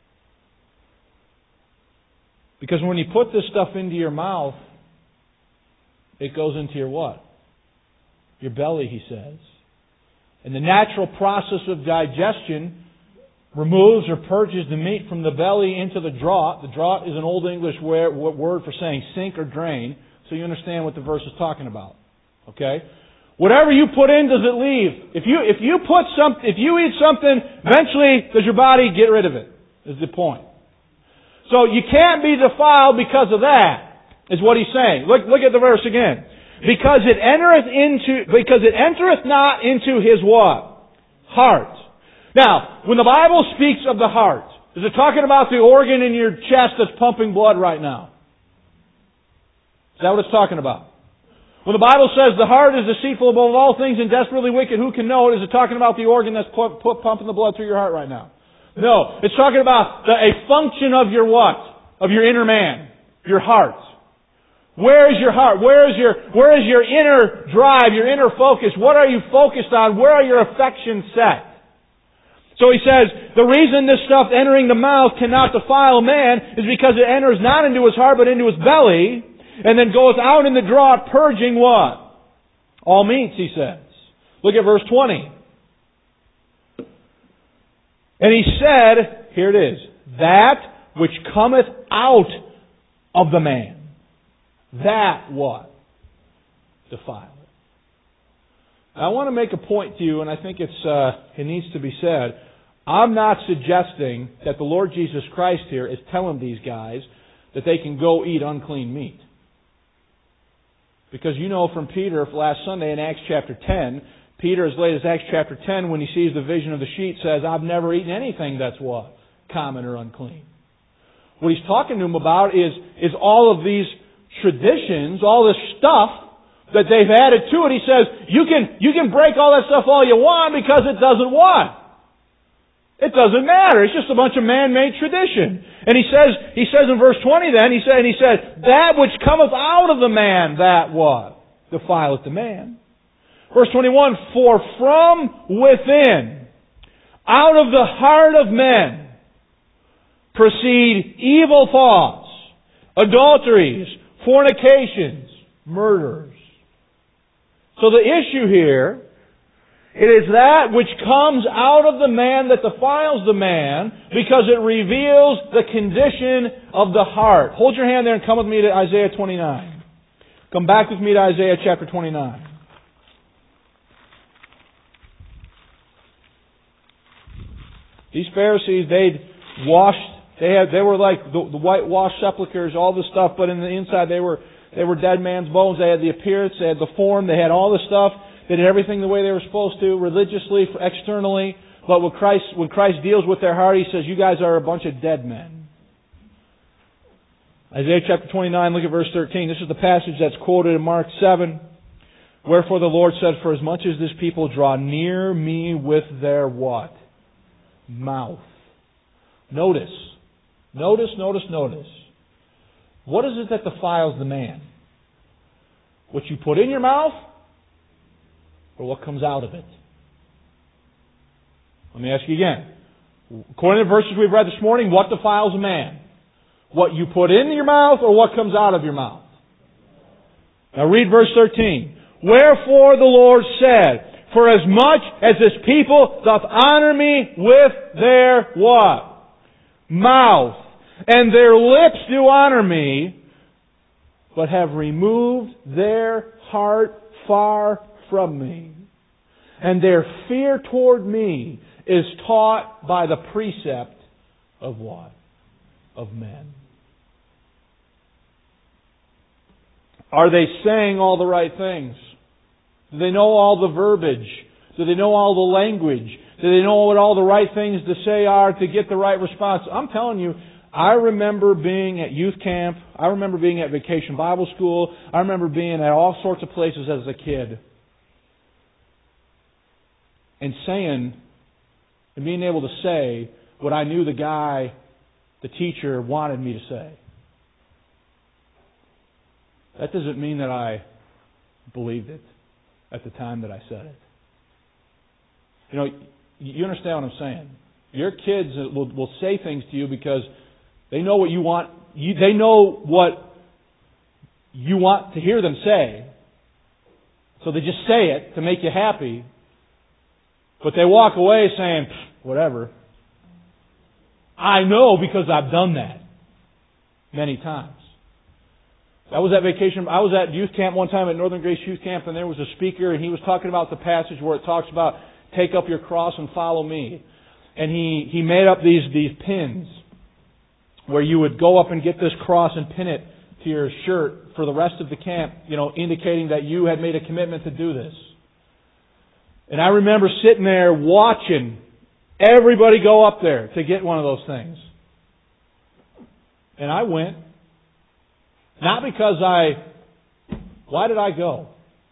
Because when you put this stuff into your mouth, it goes into your what? Your belly, he says. And the natural process of digestion removes or purges the meat from the belly into the draught. The draught is an Old English word for saying sink or drain, so you understand what the verse is talking about. Okay? Whatever you put in, does it leave? If you eat something, eventually does your body get rid of it? Is the point. So you can't be defiled because of that, is what he's saying. Look at the verse again. Because it entereth not into his what? Heart. Now, when the Bible speaks of the heart, is it talking about the organ in your chest that's pumping blood right now? Is that what it's talking about? When the Bible says the heart is deceitful above all things and desperately wicked, who can know it? Is it talking about the organ that's pumping the blood through your heart right now? No. It's talking about a function of your what? Of your inner man. Your heart. Where is your heart? Where is your inner drive, your inner focus? What are you focused on? Where are your affections set? So he says, the reason this stuff entering the mouth cannot defile man is because it enters not into his heart but into his belly, and then goes out in the draught, purging what? All meats, he says. Look at verse 20. And he said, here it is, that which cometh out of the man. That what? Defile it. I want to make a point to you, and I think it needs to be said. I'm not suggesting that the Lord Jesus Christ here is telling these guys that they can go eat unclean meat. Because you know from Peter last Sunday in Acts chapter 10, Peter, as late as Acts chapter 10, when he sees the vision of the sheet, says, I've never eaten anything that's what? Common or unclean. What he's talking to them about is all of these traditions, all this stuff that they've added to it. He says, you can break all that stuff all you want because it doesn't what? It doesn't matter. It's just a bunch of man-made tradition. And he says in verse 20 then, he said, that which cometh out of the man, that what? Defileth the man. Verse 21, for from within, out of the heart of men, proceed evil thoughts, adulteries, fornications, murders. So the issue here, it is that which comes out of the man that defiles the man because it reveals the condition of the heart. Hold your hand there and come with me to Isaiah 29. Come back with me to Isaiah chapter 29. These Pharisees, they were like the whitewashed sepulchres, all this stuff, but in the inside they were dead man's bones. They had the appearance, they had the form, they had all the stuff. They did everything the way they were supposed to, religiously, externally. But when Christ deals with their heart, He says, you guys are a bunch of dead men. Isaiah chapter 29, look at verse 13. This is the passage that's quoted in Mark 7. Wherefore the Lord said, for as much as this people draw near me with their what? Mouth. Notice. What is it that defiles the man? What you put in your mouth or what comes out of it? Let me ask you again. According to the verses we've read this morning, what defiles a man? What you put in your mouth or what comes out of your mouth? Now read verse 13. Wherefore the Lord said, for as much as this people doth honor me with their what? mouth, and their lips do honor me, but have removed their heart far from me. And their fear toward me is taught by the precept of what? Of men. Are they saying all the right things? Do they know all the verbiage? Do they know all the language? Do they know what all the right things to say are to get the right response? I'm telling you, I remember being at youth camp. I remember being at Vacation Bible School. I remember being at all sorts of places as a kid. And saying, and being able to say what I knew the teacher wanted me to say. That doesn't mean that I believed it at the time that I said it. You know, you understand what I'm saying. Your kids will say things to you because they know what you want. They know what you want to hear them say. So they just say it to make you happy. But they walk away saying, whatever. I know because I've done that many times. I was at youth camp one time at Northern Grace Youth Camp, and there was a speaker, and he was talking about the passage where it talks about take up your cross and follow me. And he made up these pins where you would go up and get this cross and pin it to your shirt for the rest of the camp, indicating that you had made a commitment to do this. And I remember sitting there watching everybody go up there to get one of those things. And I went. Not because why did I go?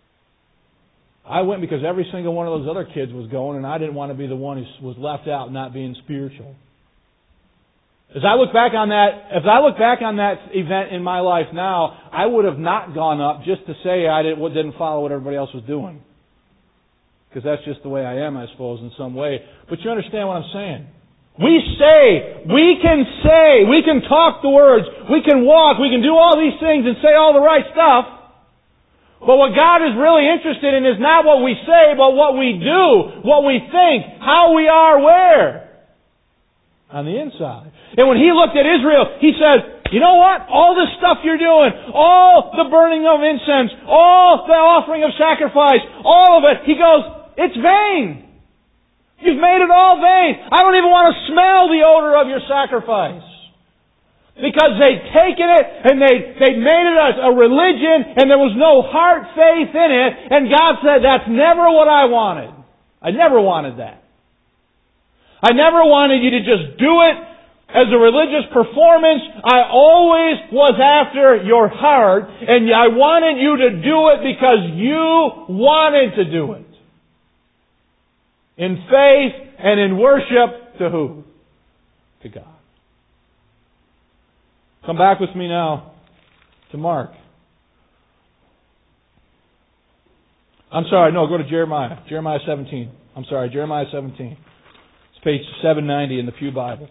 I went because every single one of those other kids was going, and I didn't want to be the one who was left out not being spiritual. If I look back on that event in my life now, I would have not gone up just to say I didn't follow what everybody else was doing. Because that's just the way I am, I suppose, in some way. But you understand what I'm saying. We can talk the words, we can walk, we can do all these things and say all the right stuff. But what God is really interested in is not what we say, but what we do, what we think, how we are where? On the inside. And when He looked at Israel, He said, you know what? All this stuff you're doing, all the burning of incense, all the offering of sacrifice, all of it, He goes, it's vain. You've made it all vain. I don't even want to smell the odor of your sacrifice. Because they'd taken it and they'd made it a religion and there was no heart faith in it. And God said, that's never what I wanted. I never wanted that. I never wanted you to just do it as a religious performance. I always was after your heart, and I wanted you to do it because you wanted to do it. In faith and in worship to who? To God. Come back with me now to Mark. Go to Jeremiah. Jeremiah 17. Jeremiah 17. It's page 790 in the Pew Bible.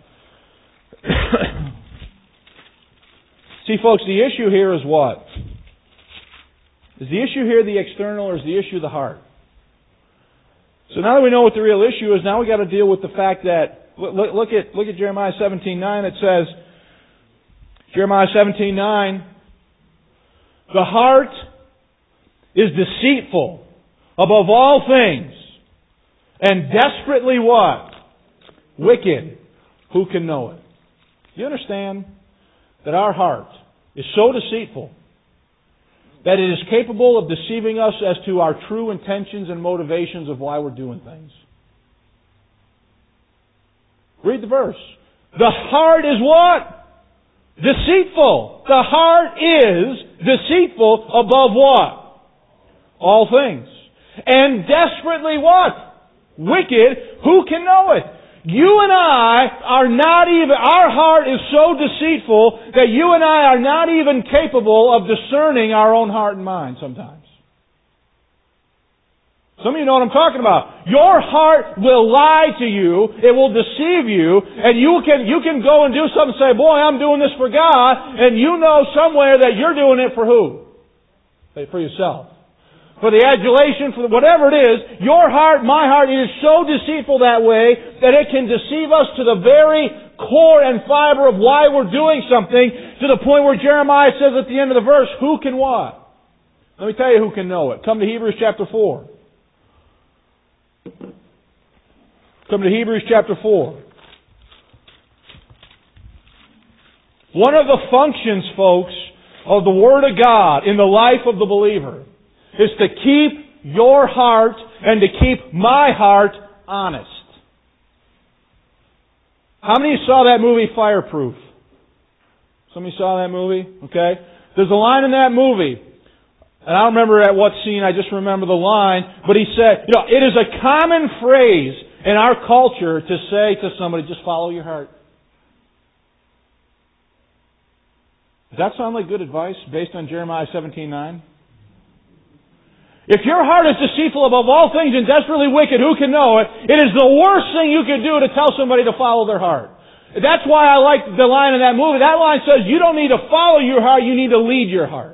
See, folks, the issue here is what? Is the issue here the external, or is the issue the heart? So now that we know what the real issue is, now we got to deal with the fact that look at Jeremiah 17:9. It says, Jeremiah 17:9, the heart is deceitful above all things, and desperately what? Wicked. Who can know it? You understand that our heart is so deceitful that it is capable of deceiving us as to our true intentions and motivations of why we're doing things. Read the verse. The heart is what? Deceitful. The heart is deceitful above what? All things. And desperately what? Wicked. Who can know it? You and I are not even, our heart is so deceitful that you and I are not even capable of discerning our own heart and mind sometimes. Some of you know what I'm talking about. Your heart will lie to you, it will deceive you, and you can go and do something and say, boy, I'm doing this for God, and you know somewhere that you're doing it for who? For yourself. For the adulation, for whatever it is, your heart, my heart, it is so deceitful that way that it can deceive us to the very core and fiber of why we're doing something, to the point where Jeremiah says at the end of the verse, who can what? Let me tell you who can know it. Come to Hebrews chapter 4. Come to Hebrews chapter 4. One of the functions, folks, of the Word of God in the life of the believer is to keep your heart and to keep my heart honest. How many saw that movie Fireproof? Somebody saw that movie? Okay. There's a line in that movie, and I don't remember at what scene, I just remember the line, but he said, it is a common phrase in our culture to say to somebody, just follow your heart. Does that sound like good advice based on Jeremiah 17:9? If your heart is deceitful above all things and desperately wicked, who can know it? It is the worst thing you could do to tell somebody to follow their heart. That's why I like the line in that movie. That line says, you don't need to follow your heart, you need to lead your heart.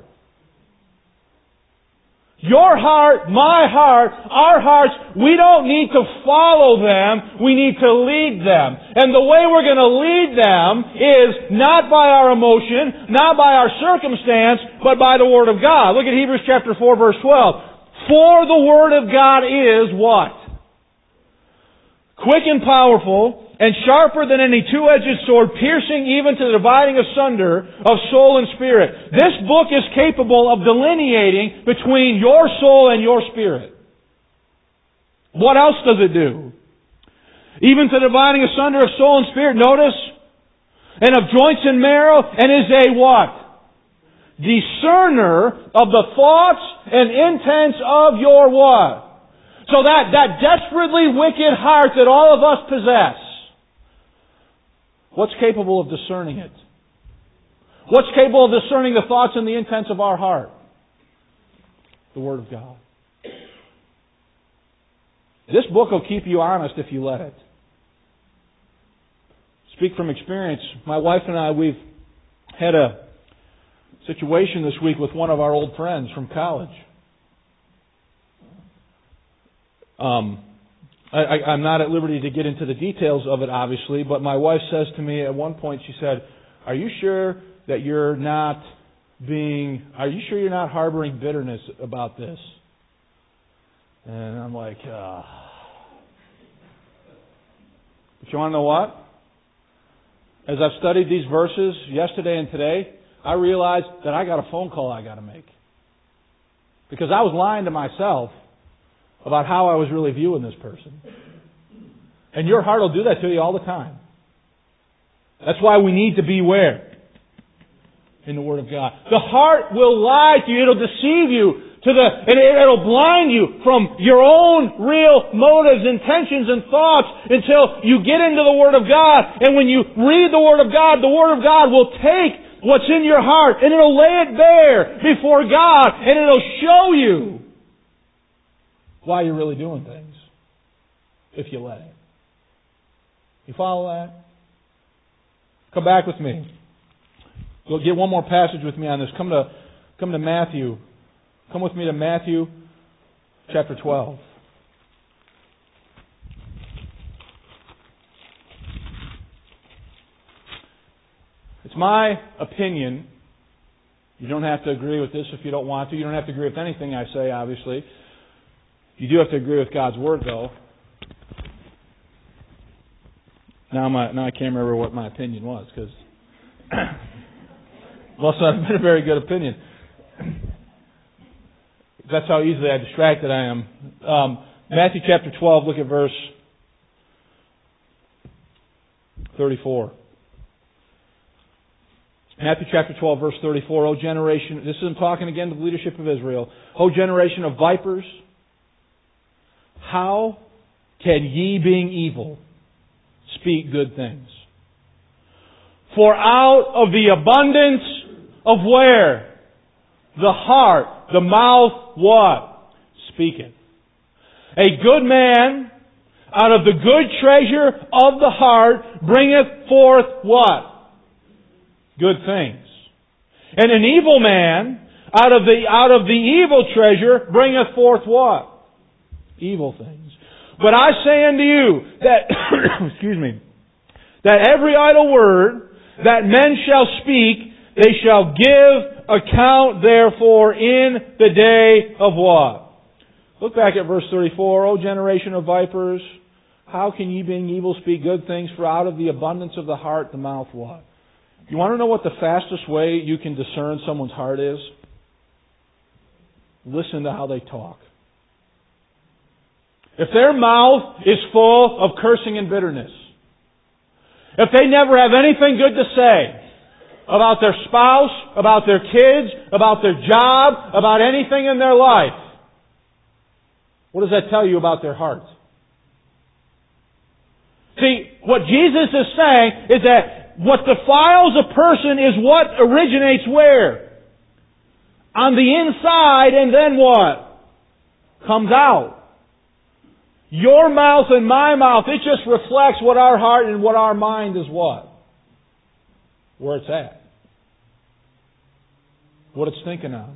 Your heart, my heart, our hearts, we don't need to follow them, we need to lead them. And the way we're going to lead them is not by our emotion, not by our circumstance, but by the Word of God. Look at Hebrews chapter 4, verse 12. For the Word of God is what? Quick and powerful, and sharper than any two-edged sword, piercing even to the dividing asunder of soul and spirit. This book is capable of delineating between your soul and your spirit. What else does it do? Even to the dividing asunder of soul and spirit, notice, and of joints and marrow, and is a what? Discerner of the thoughts and intents of your what? So that desperately wicked heart that all of us possess, what's capable of discerning it? What's capable of discerning the thoughts and the intents of our heart? The Word of God. This book will keep you honest if you let it. Speak from experience. My wife and I, we've had a situation this week with one of our old friends from college. I'm not at liberty to get into the details of it, obviously, but my wife says to me at one point, she said, are you sure you're not harboring bitterness about this? And I'm like, But you want to know what? As I've studied these verses yesterday and today, I realized that I got a phone call I got to make. Because I was lying to myself about how I was really viewing this person. And your heart will do that to you all the time. That's why we need to beware in the Word of God. The heart will lie to you. It'll deceive you. And it'll blind you from your own real motives, intentions, and thoughts until you get into the Word of God. And when you read the Word of God will take what's in your heart and it'll lay it bare before God and it'll show you why you're really doing things, if you let it. You follow that? Come back with me. Go get one more passage with me on this. Come to Matthew. Come with me to Matthew chapter 12. It's my opinion. You don't have to agree with this if you don't want to. You don't have to agree with anything I say, obviously. You do have to agree with God's Word, though. Now I can't remember what my opinion was, because must not have been a very good opinion. That's how easily distracted I am. Matthew chapter 12, look at verse 34. Matthew chapter 12, verse 34. O generation, this is talking again to the leadership of Israel. O generation of vipers, how can ye, being evil, speak good things? For out of the abundance of where? The heart, the mouth, what? Speaketh. A good man out of the good treasure of the heart bringeth forth what? Good things. And an evil man out of the evil treasure bringeth forth what? Evil things. But I say unto you that, excuse me, that every idle word that men shall speak, they shall give account therefore in the day of what? Look back at verse 34. O generation of vipers, how can ye being evil speak good things? For out of the abundance of the heart the mouth what? You want to know what the fastest way you can discern someone's heart is? Listen to how they talk. If their mouth is full of cursing and bitterness, if they never have anything good to say about their spouse, about their kids, about their job, about anything in their life, what does that tell you about their heart? See, what Jesus is saying is that what defiles a person is what originates where? On the inside, and then what? Comes out. Your mouth and my mouth, it just reflects what our heart and what our mind is what? Where it's at. What it's thinking of.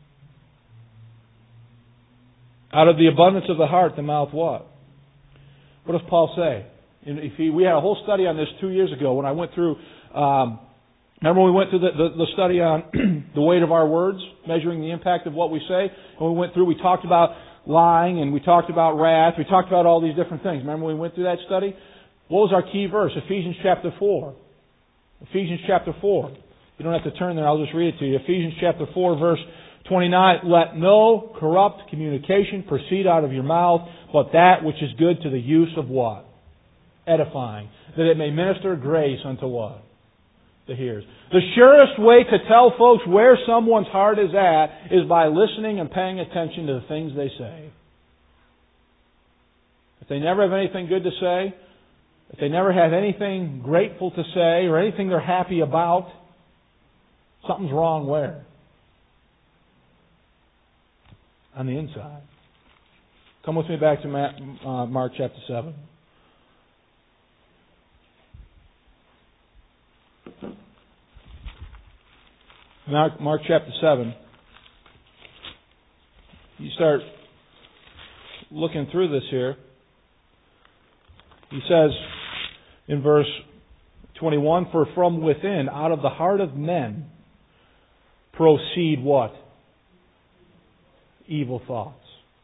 Out of the abundance of the heart, the mouth what? What does Paul say? We had a whole study on this 2 years ago when I went through... remember when we went through the study on the weight of our words, measuring the impact of what we say? And we went through, we talked about lying, and we talked about wrath, we talked about all these different things. Remember when we went through that study? What was our key verse? Ephesians chapter 4. Ephesians chapter 4. You don't have to turn there, I'll just read it to you. Ephesians chapter 4, verse 29. Let no corrupt communication proceed out of your mouth, but that which is good to the use of what? Edifying. That it may minister grace unto what? The hearers. The surest way to tell folks where someone's heart is at is by listening and paying attention to the things they say. If they never have anything good to say, if they never have anything grateful to say or anything they're happy about, something's wrong where? On the inside. Come with me back to Mark chapter 7. Mark chapter 7. You start looking through this here. He says in verse 21, for from within, out of the heart of men, proceed what? Evil thoughts.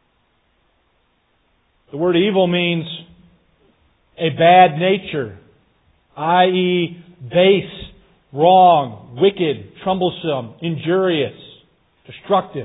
The word evil means a bad nature, i.e. base, wrong, wicked, troublesome, injurious, destructive.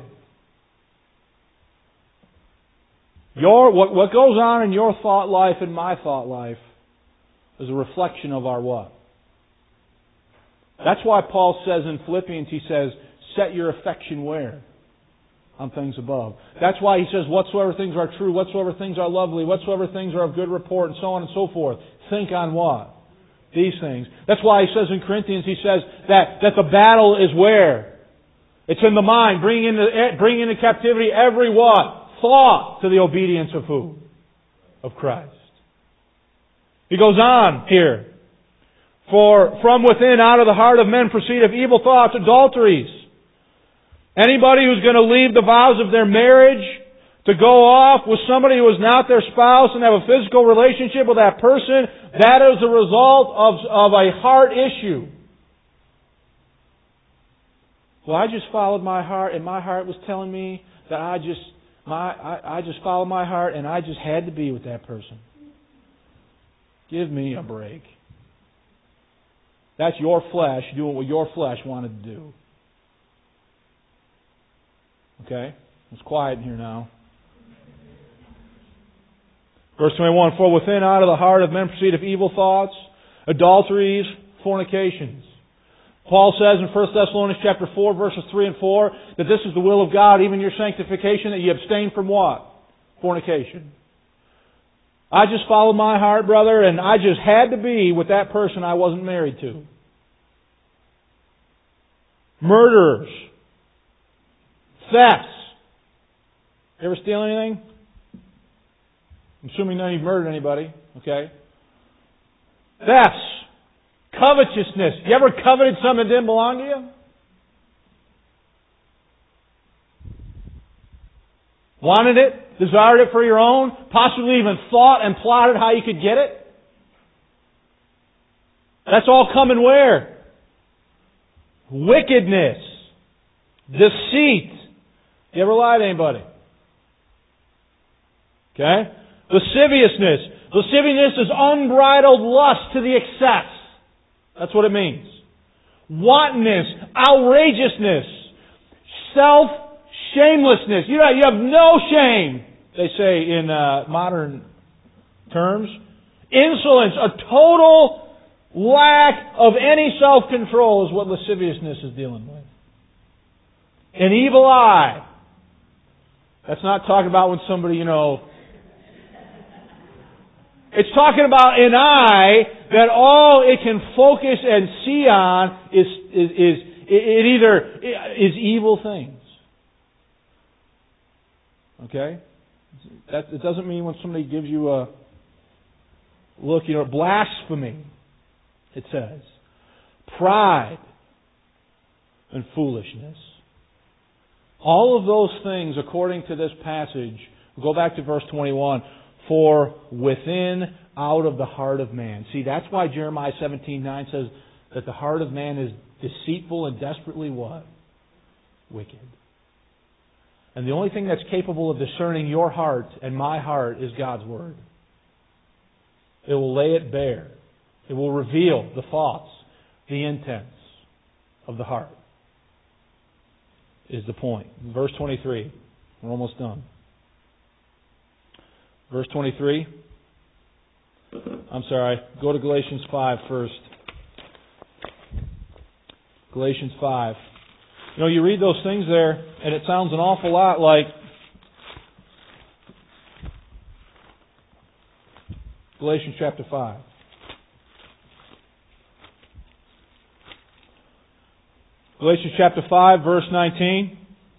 What goes on in your thought life and my thought life is a reflection of our what? That's why Paul says in Philippians, he says, set your affection where? On things above. That's why he says, whatsoever things are true, whatsoever things are lovely, whatsoever things are of good report, and so on and so forth. Think on what? These things. That's why he says in Corinthians, he says that the battle is where? It's in the mind. Bring into captivity every what? Thought to the obedience of who? Of Christ. He goes on here. For from within, out of the heart of men proceed of evil thoughts, adulteries. Anybody who's going to leave the vows of their marriage to go off with somebody who is not their spouse and have a physical relationship with that person, that is a result of a heart issue. Well, I just followed my heart, and my heart was telling me that I just followed my heart, and I just had to be with that person. Give me a break. That's your flesh doing what your flesh wanted to do. Okay? It's quiet in here now. Verse 21, for within, out of the heart of men proceed of evil thoughts, adulteries, fornications. Paul says in 1 Thessalonians chapter 4, verses 3 and 4, that this is the will of God, even your sanctification, that you abstain from what? Fornication. I just followed my heart, brother, and I just had to be with that person I wasn't married to. Murderers. Thefts. You ever steal anything? I'm assuming none of you murdered anybody. Okay. Thefts. Covetousness. You ever coveted something that didn't belong to you? Wanted it? Desired it for your own? Possibly even thought and plotted how you could get it? That's all coming where? Wickedness. Deceit. You ever lie to anybody? Okay? Lasciviousness. Lasciviousness is unbridled lust to the excess. That's what it means. Wantonness. Outrageousness. Self-shamelessness. You have no shame, they say in modern terms. Insolence. A total lack of any self-control is what lasciviousness is dealing with. An evil eye. That's not talking about when somebody, it's talking about an eye that all it can focus and see on is evil things. Okay? It doesn't mean when somebody gives you a look, blasphemy, it says. Pride and foolishness. All of those things, according to this passage, go back to verse 21, for within, out of the heart of man. See, that's why Jeremiah 17:9 says that the heart of man is deceitful and desperately what? Wicked. And the only thing that's capable of discerning your heart and my heart is God's Word. It will lay it bare. It will reveal the thoughts, the intents of the heart. Is the point. Verse 23. We're almost done. Verse 23. I'm sorry. Go to Galatians 5 first. Galatians 5. You read those things there, and it sounds an awful lot like Galatians chapter 5. Galatians chapter 5, verse 19.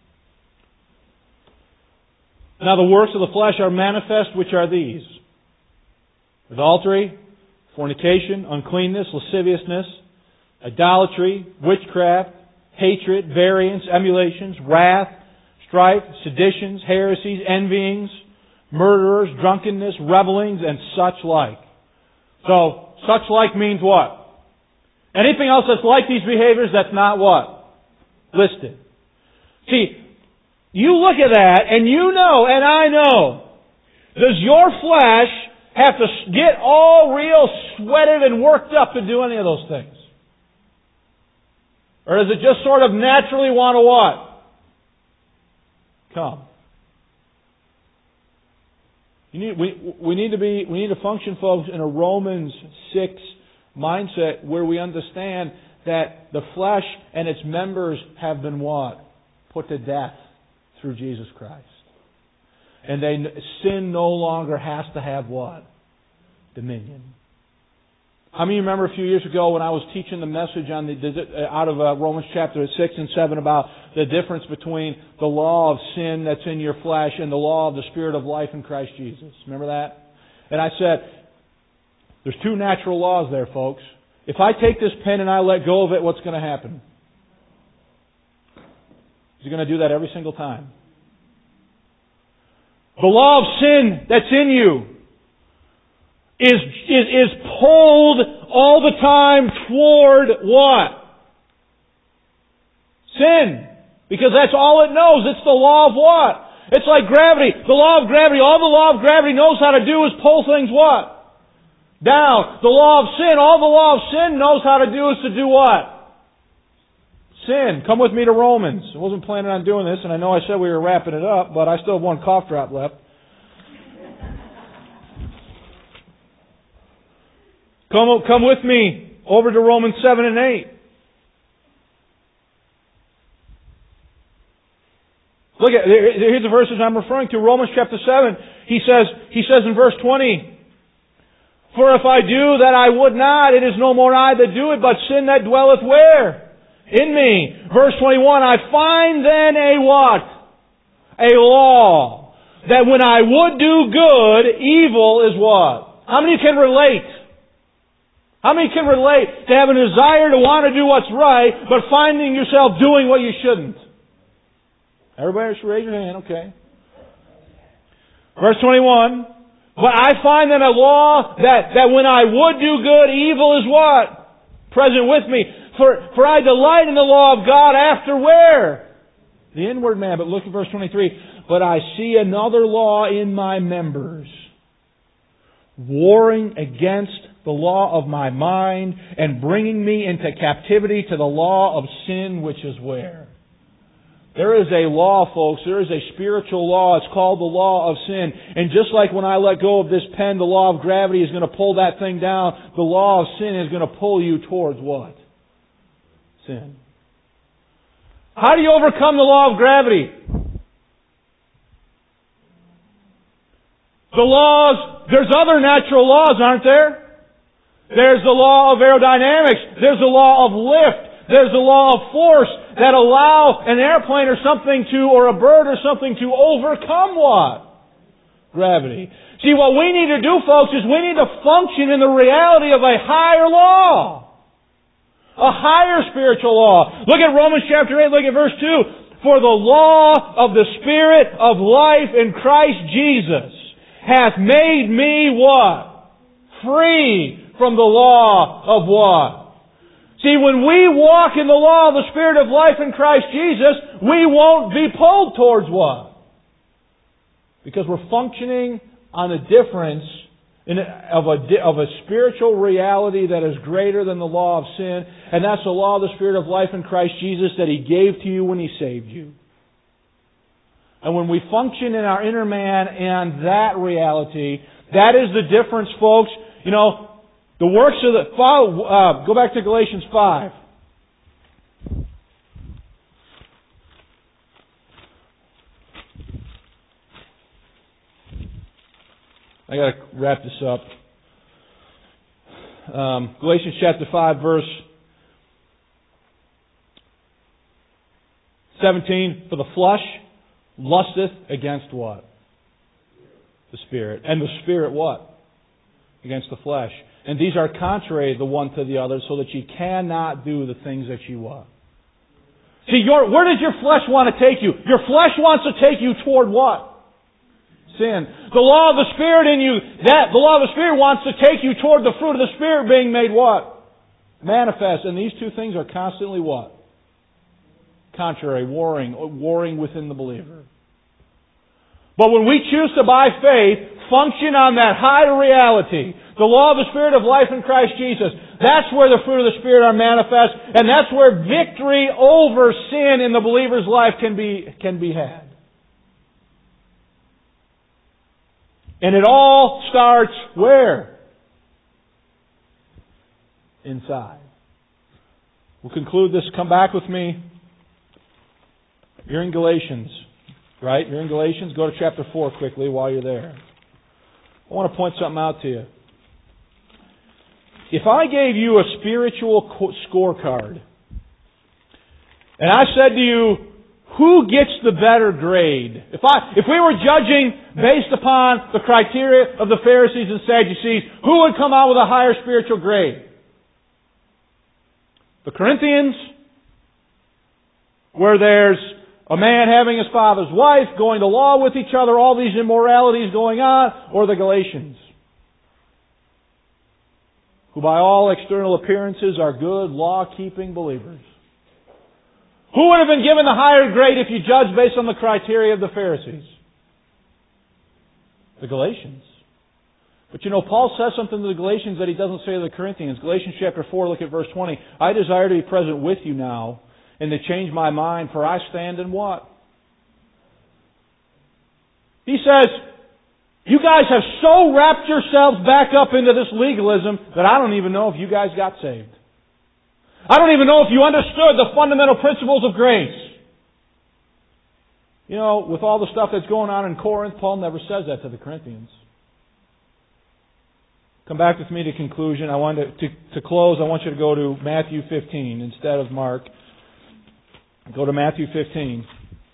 Now the works of the flesh are manifest, which are these: adultery, fornication, uncleanness, lasciviousness, idolatry, witchcraft, hatred, variance, emulations, wrath, strife, seditions, heresies, envyings, murderers, drunkenness, revelings, and such like. So, such like means what? Anything else that's like these behaviors, that's not what? Listed. See, you look at that and you know, and I know, does your flesh have to get all real sweated and worked up to do any of those things? Or does it just sort of naturally want to what? Come. We need to function, folks, in a Romans 6 mindset where we understand that the flesh and its members have been what? Put to death through Jesus Christ. And sin no longer has to have what? Dominion. How many of you remember a few years ago when I was teaching the message on out of Romans chapter 6 and 7 about the difference between the law of sin that's in your flesh and the law of the Spirit of life in Christ Jesus? Remember that? And I said, there's two natural laws there, folks. If I take this pen and I let go of it, what's going to happen? He's going to do that every single time. The law of sin that's in you is pulled all the time toward what? Sin. Because that's all it knows. It's the law of what? It's like gravity. The law of gravity. All the law of gravity knows how to do is pull things what? Down. The law of sin. All the law of sin knows how to do is to do what? Sin. Come with me to Romans. I wasn't planning on doing this, and I know I said we were wrapping it up, but I still have one cough drop left. Come with me over to Romans 7 and 8. Look at, here's the verses I'm referring to. Romans chapter 7. He says in verse 20, for if I do that I would not, it is no more I that do it, but sin that dwelleth where? In me. Verse 21, I find then a what? A law. That when I would do good, evil is what? How many can relate? How many can relate to having a desire to want to do what's right, but finding yourself doing what you shouldn't? Everybody just raise your hand, okay. Verse 21, but I find that a law that when I would do good, evil is what? present with me. For I delight in the law of God after where? The inward man. But look at verse 23. But I see another law in my members, warring against the law of my mind and bringing me into captivity to the law of sin, which is where? There is a law, folks. There is a spiritual law. It's called the law of sin. And just like when I let go of this pen, the law of gravity is going to pull that thing down. The law of sin is going to pull you towards what? Sin. How do you overcome the law of gravity? The laws, there's other natural laws, aren't there? There's the law of aerodynamics. There's the law of lift. There's the law of force that allow an airplane or something to, or a bird or something to overcome what? Gravity. See, what we need to do, folks, is we need to function in the reality of a higher law. A higher spiritual law. Look at Romans chapter 8, look at verse 2. For the law of the Spirit of life in Christ Jesus hath made me what? Free from the law of what? See, when we walk in the law of the Spirit of life in Christ Jesus, we won't be pulled towards what? Because we're functioning on a difference of a spiritual reality that is greater than the law of sin, and that's the law of the Spirit of life in Christ Jesus that He gave to you when He saved you. And when we function in our inner man and that reality, that is the difference, folks. You know, the works of the... go back to Galatians 5. I got to wrap this up. Galatians chapter 5, verse 17. For the flesh lusteth against what? The Spirit. And the Spirit what? Against the flesh. And these are contrary the one to the other, so that ye cannot do the things that ye want. See, where does your flesh want to take you? Your flesh wants to take you toward what? Sin. The law of the Spirit in you, the law of the Spirit wants to take you toward the fruit of the Spirit being made what? Manifest. And these two things are constantly what? Contrary, warring within the believer. But when we choose to, by faith, function on that higher reality, the law of the Spirit of life in Christ Jesus, that's where the fruit of the Spirit are manifest, and that's where victory over sin in the believer's life can be had. And it all starts where? Inside. We'll conclude this. Come back with me. You're in Galatians, right? You're in Galatians. Go to chapter 4 quickly while you're there. I want to point something out to you. If I gave you a spiritual scorecard, and I said to you, who gets the better grade? If we were judging based upon the criteria of the Pharisees and Sadducees, who would come out with a higher spiritual grade? The Corinthians, where there's a man having his father's wife, going to law with each other, all these immoralities going on, or the Galatians, who by all external appearances are good, law-keeping believers? Who would have been given the higher grade if you judge based on the criteria of the Pharisees? The Galatians. But you know, Paul says something to the Galatians that he doesn't say to the Corinthians. Galatians chapter 4, look at verse 20. I desire to be present with you now, and to change my mind, for I stand in what? He says, you guys have so wrapped yourselves back up into this legalism that I don't even know if you guys got saved. I don't even know if you understood the fundamental principles of grace. You know, with all the stuff that's going on in Corinth, Paul never says that to the Corinthians. Come back with me to conclusion. I want to close. I want you to go to Matthew 15 instead of Mark. Go to Matthew 15.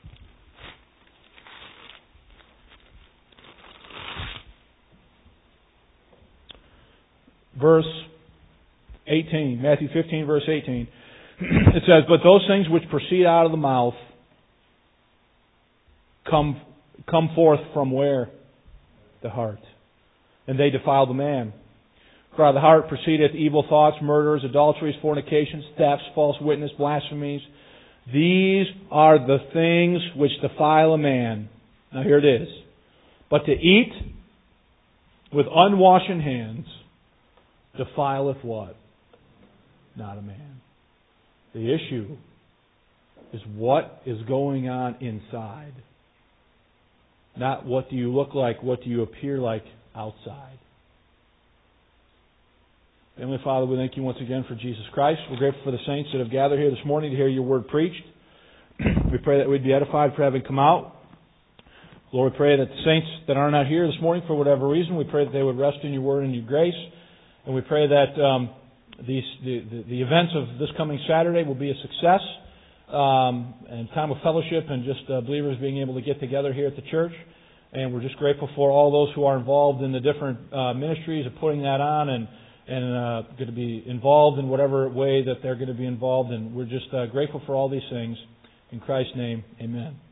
Verse 18. Matthew 15, verse 18. It says, but those things which proceed out of the mouth come forth from where? The heart. And they defile the man. For out of the heart proceedeth evil thoughts, murders, adulteries, fornications, thefts, false witness, blasphemies. These are the things which defile a man. Now here it is. But to eat with unwashen hands defileth what? Not a man. The issue is what is going on inside. Not what do you look like, what do you appear like outside. Heavenly Father, we thank You once again for Jesus Christ. We're grateful for the saints that have gathered here this morning to hear Your Word preached. We pray that we'd be edified for having come out. Lord, we pray that the saints that are not here this morning for whatever reason, we pray that they would rest in Your Word and Your grace. And we pray that the events of this coming Saturday will be a success. And time of fellowship and just believers being able to get together here at the church. And we're just grateful for all those who are involved in the different ministries of putting that on and going to be involved in whatever way that they're going to be involved. And we're just grateful for all these things. In Christ's name, amen.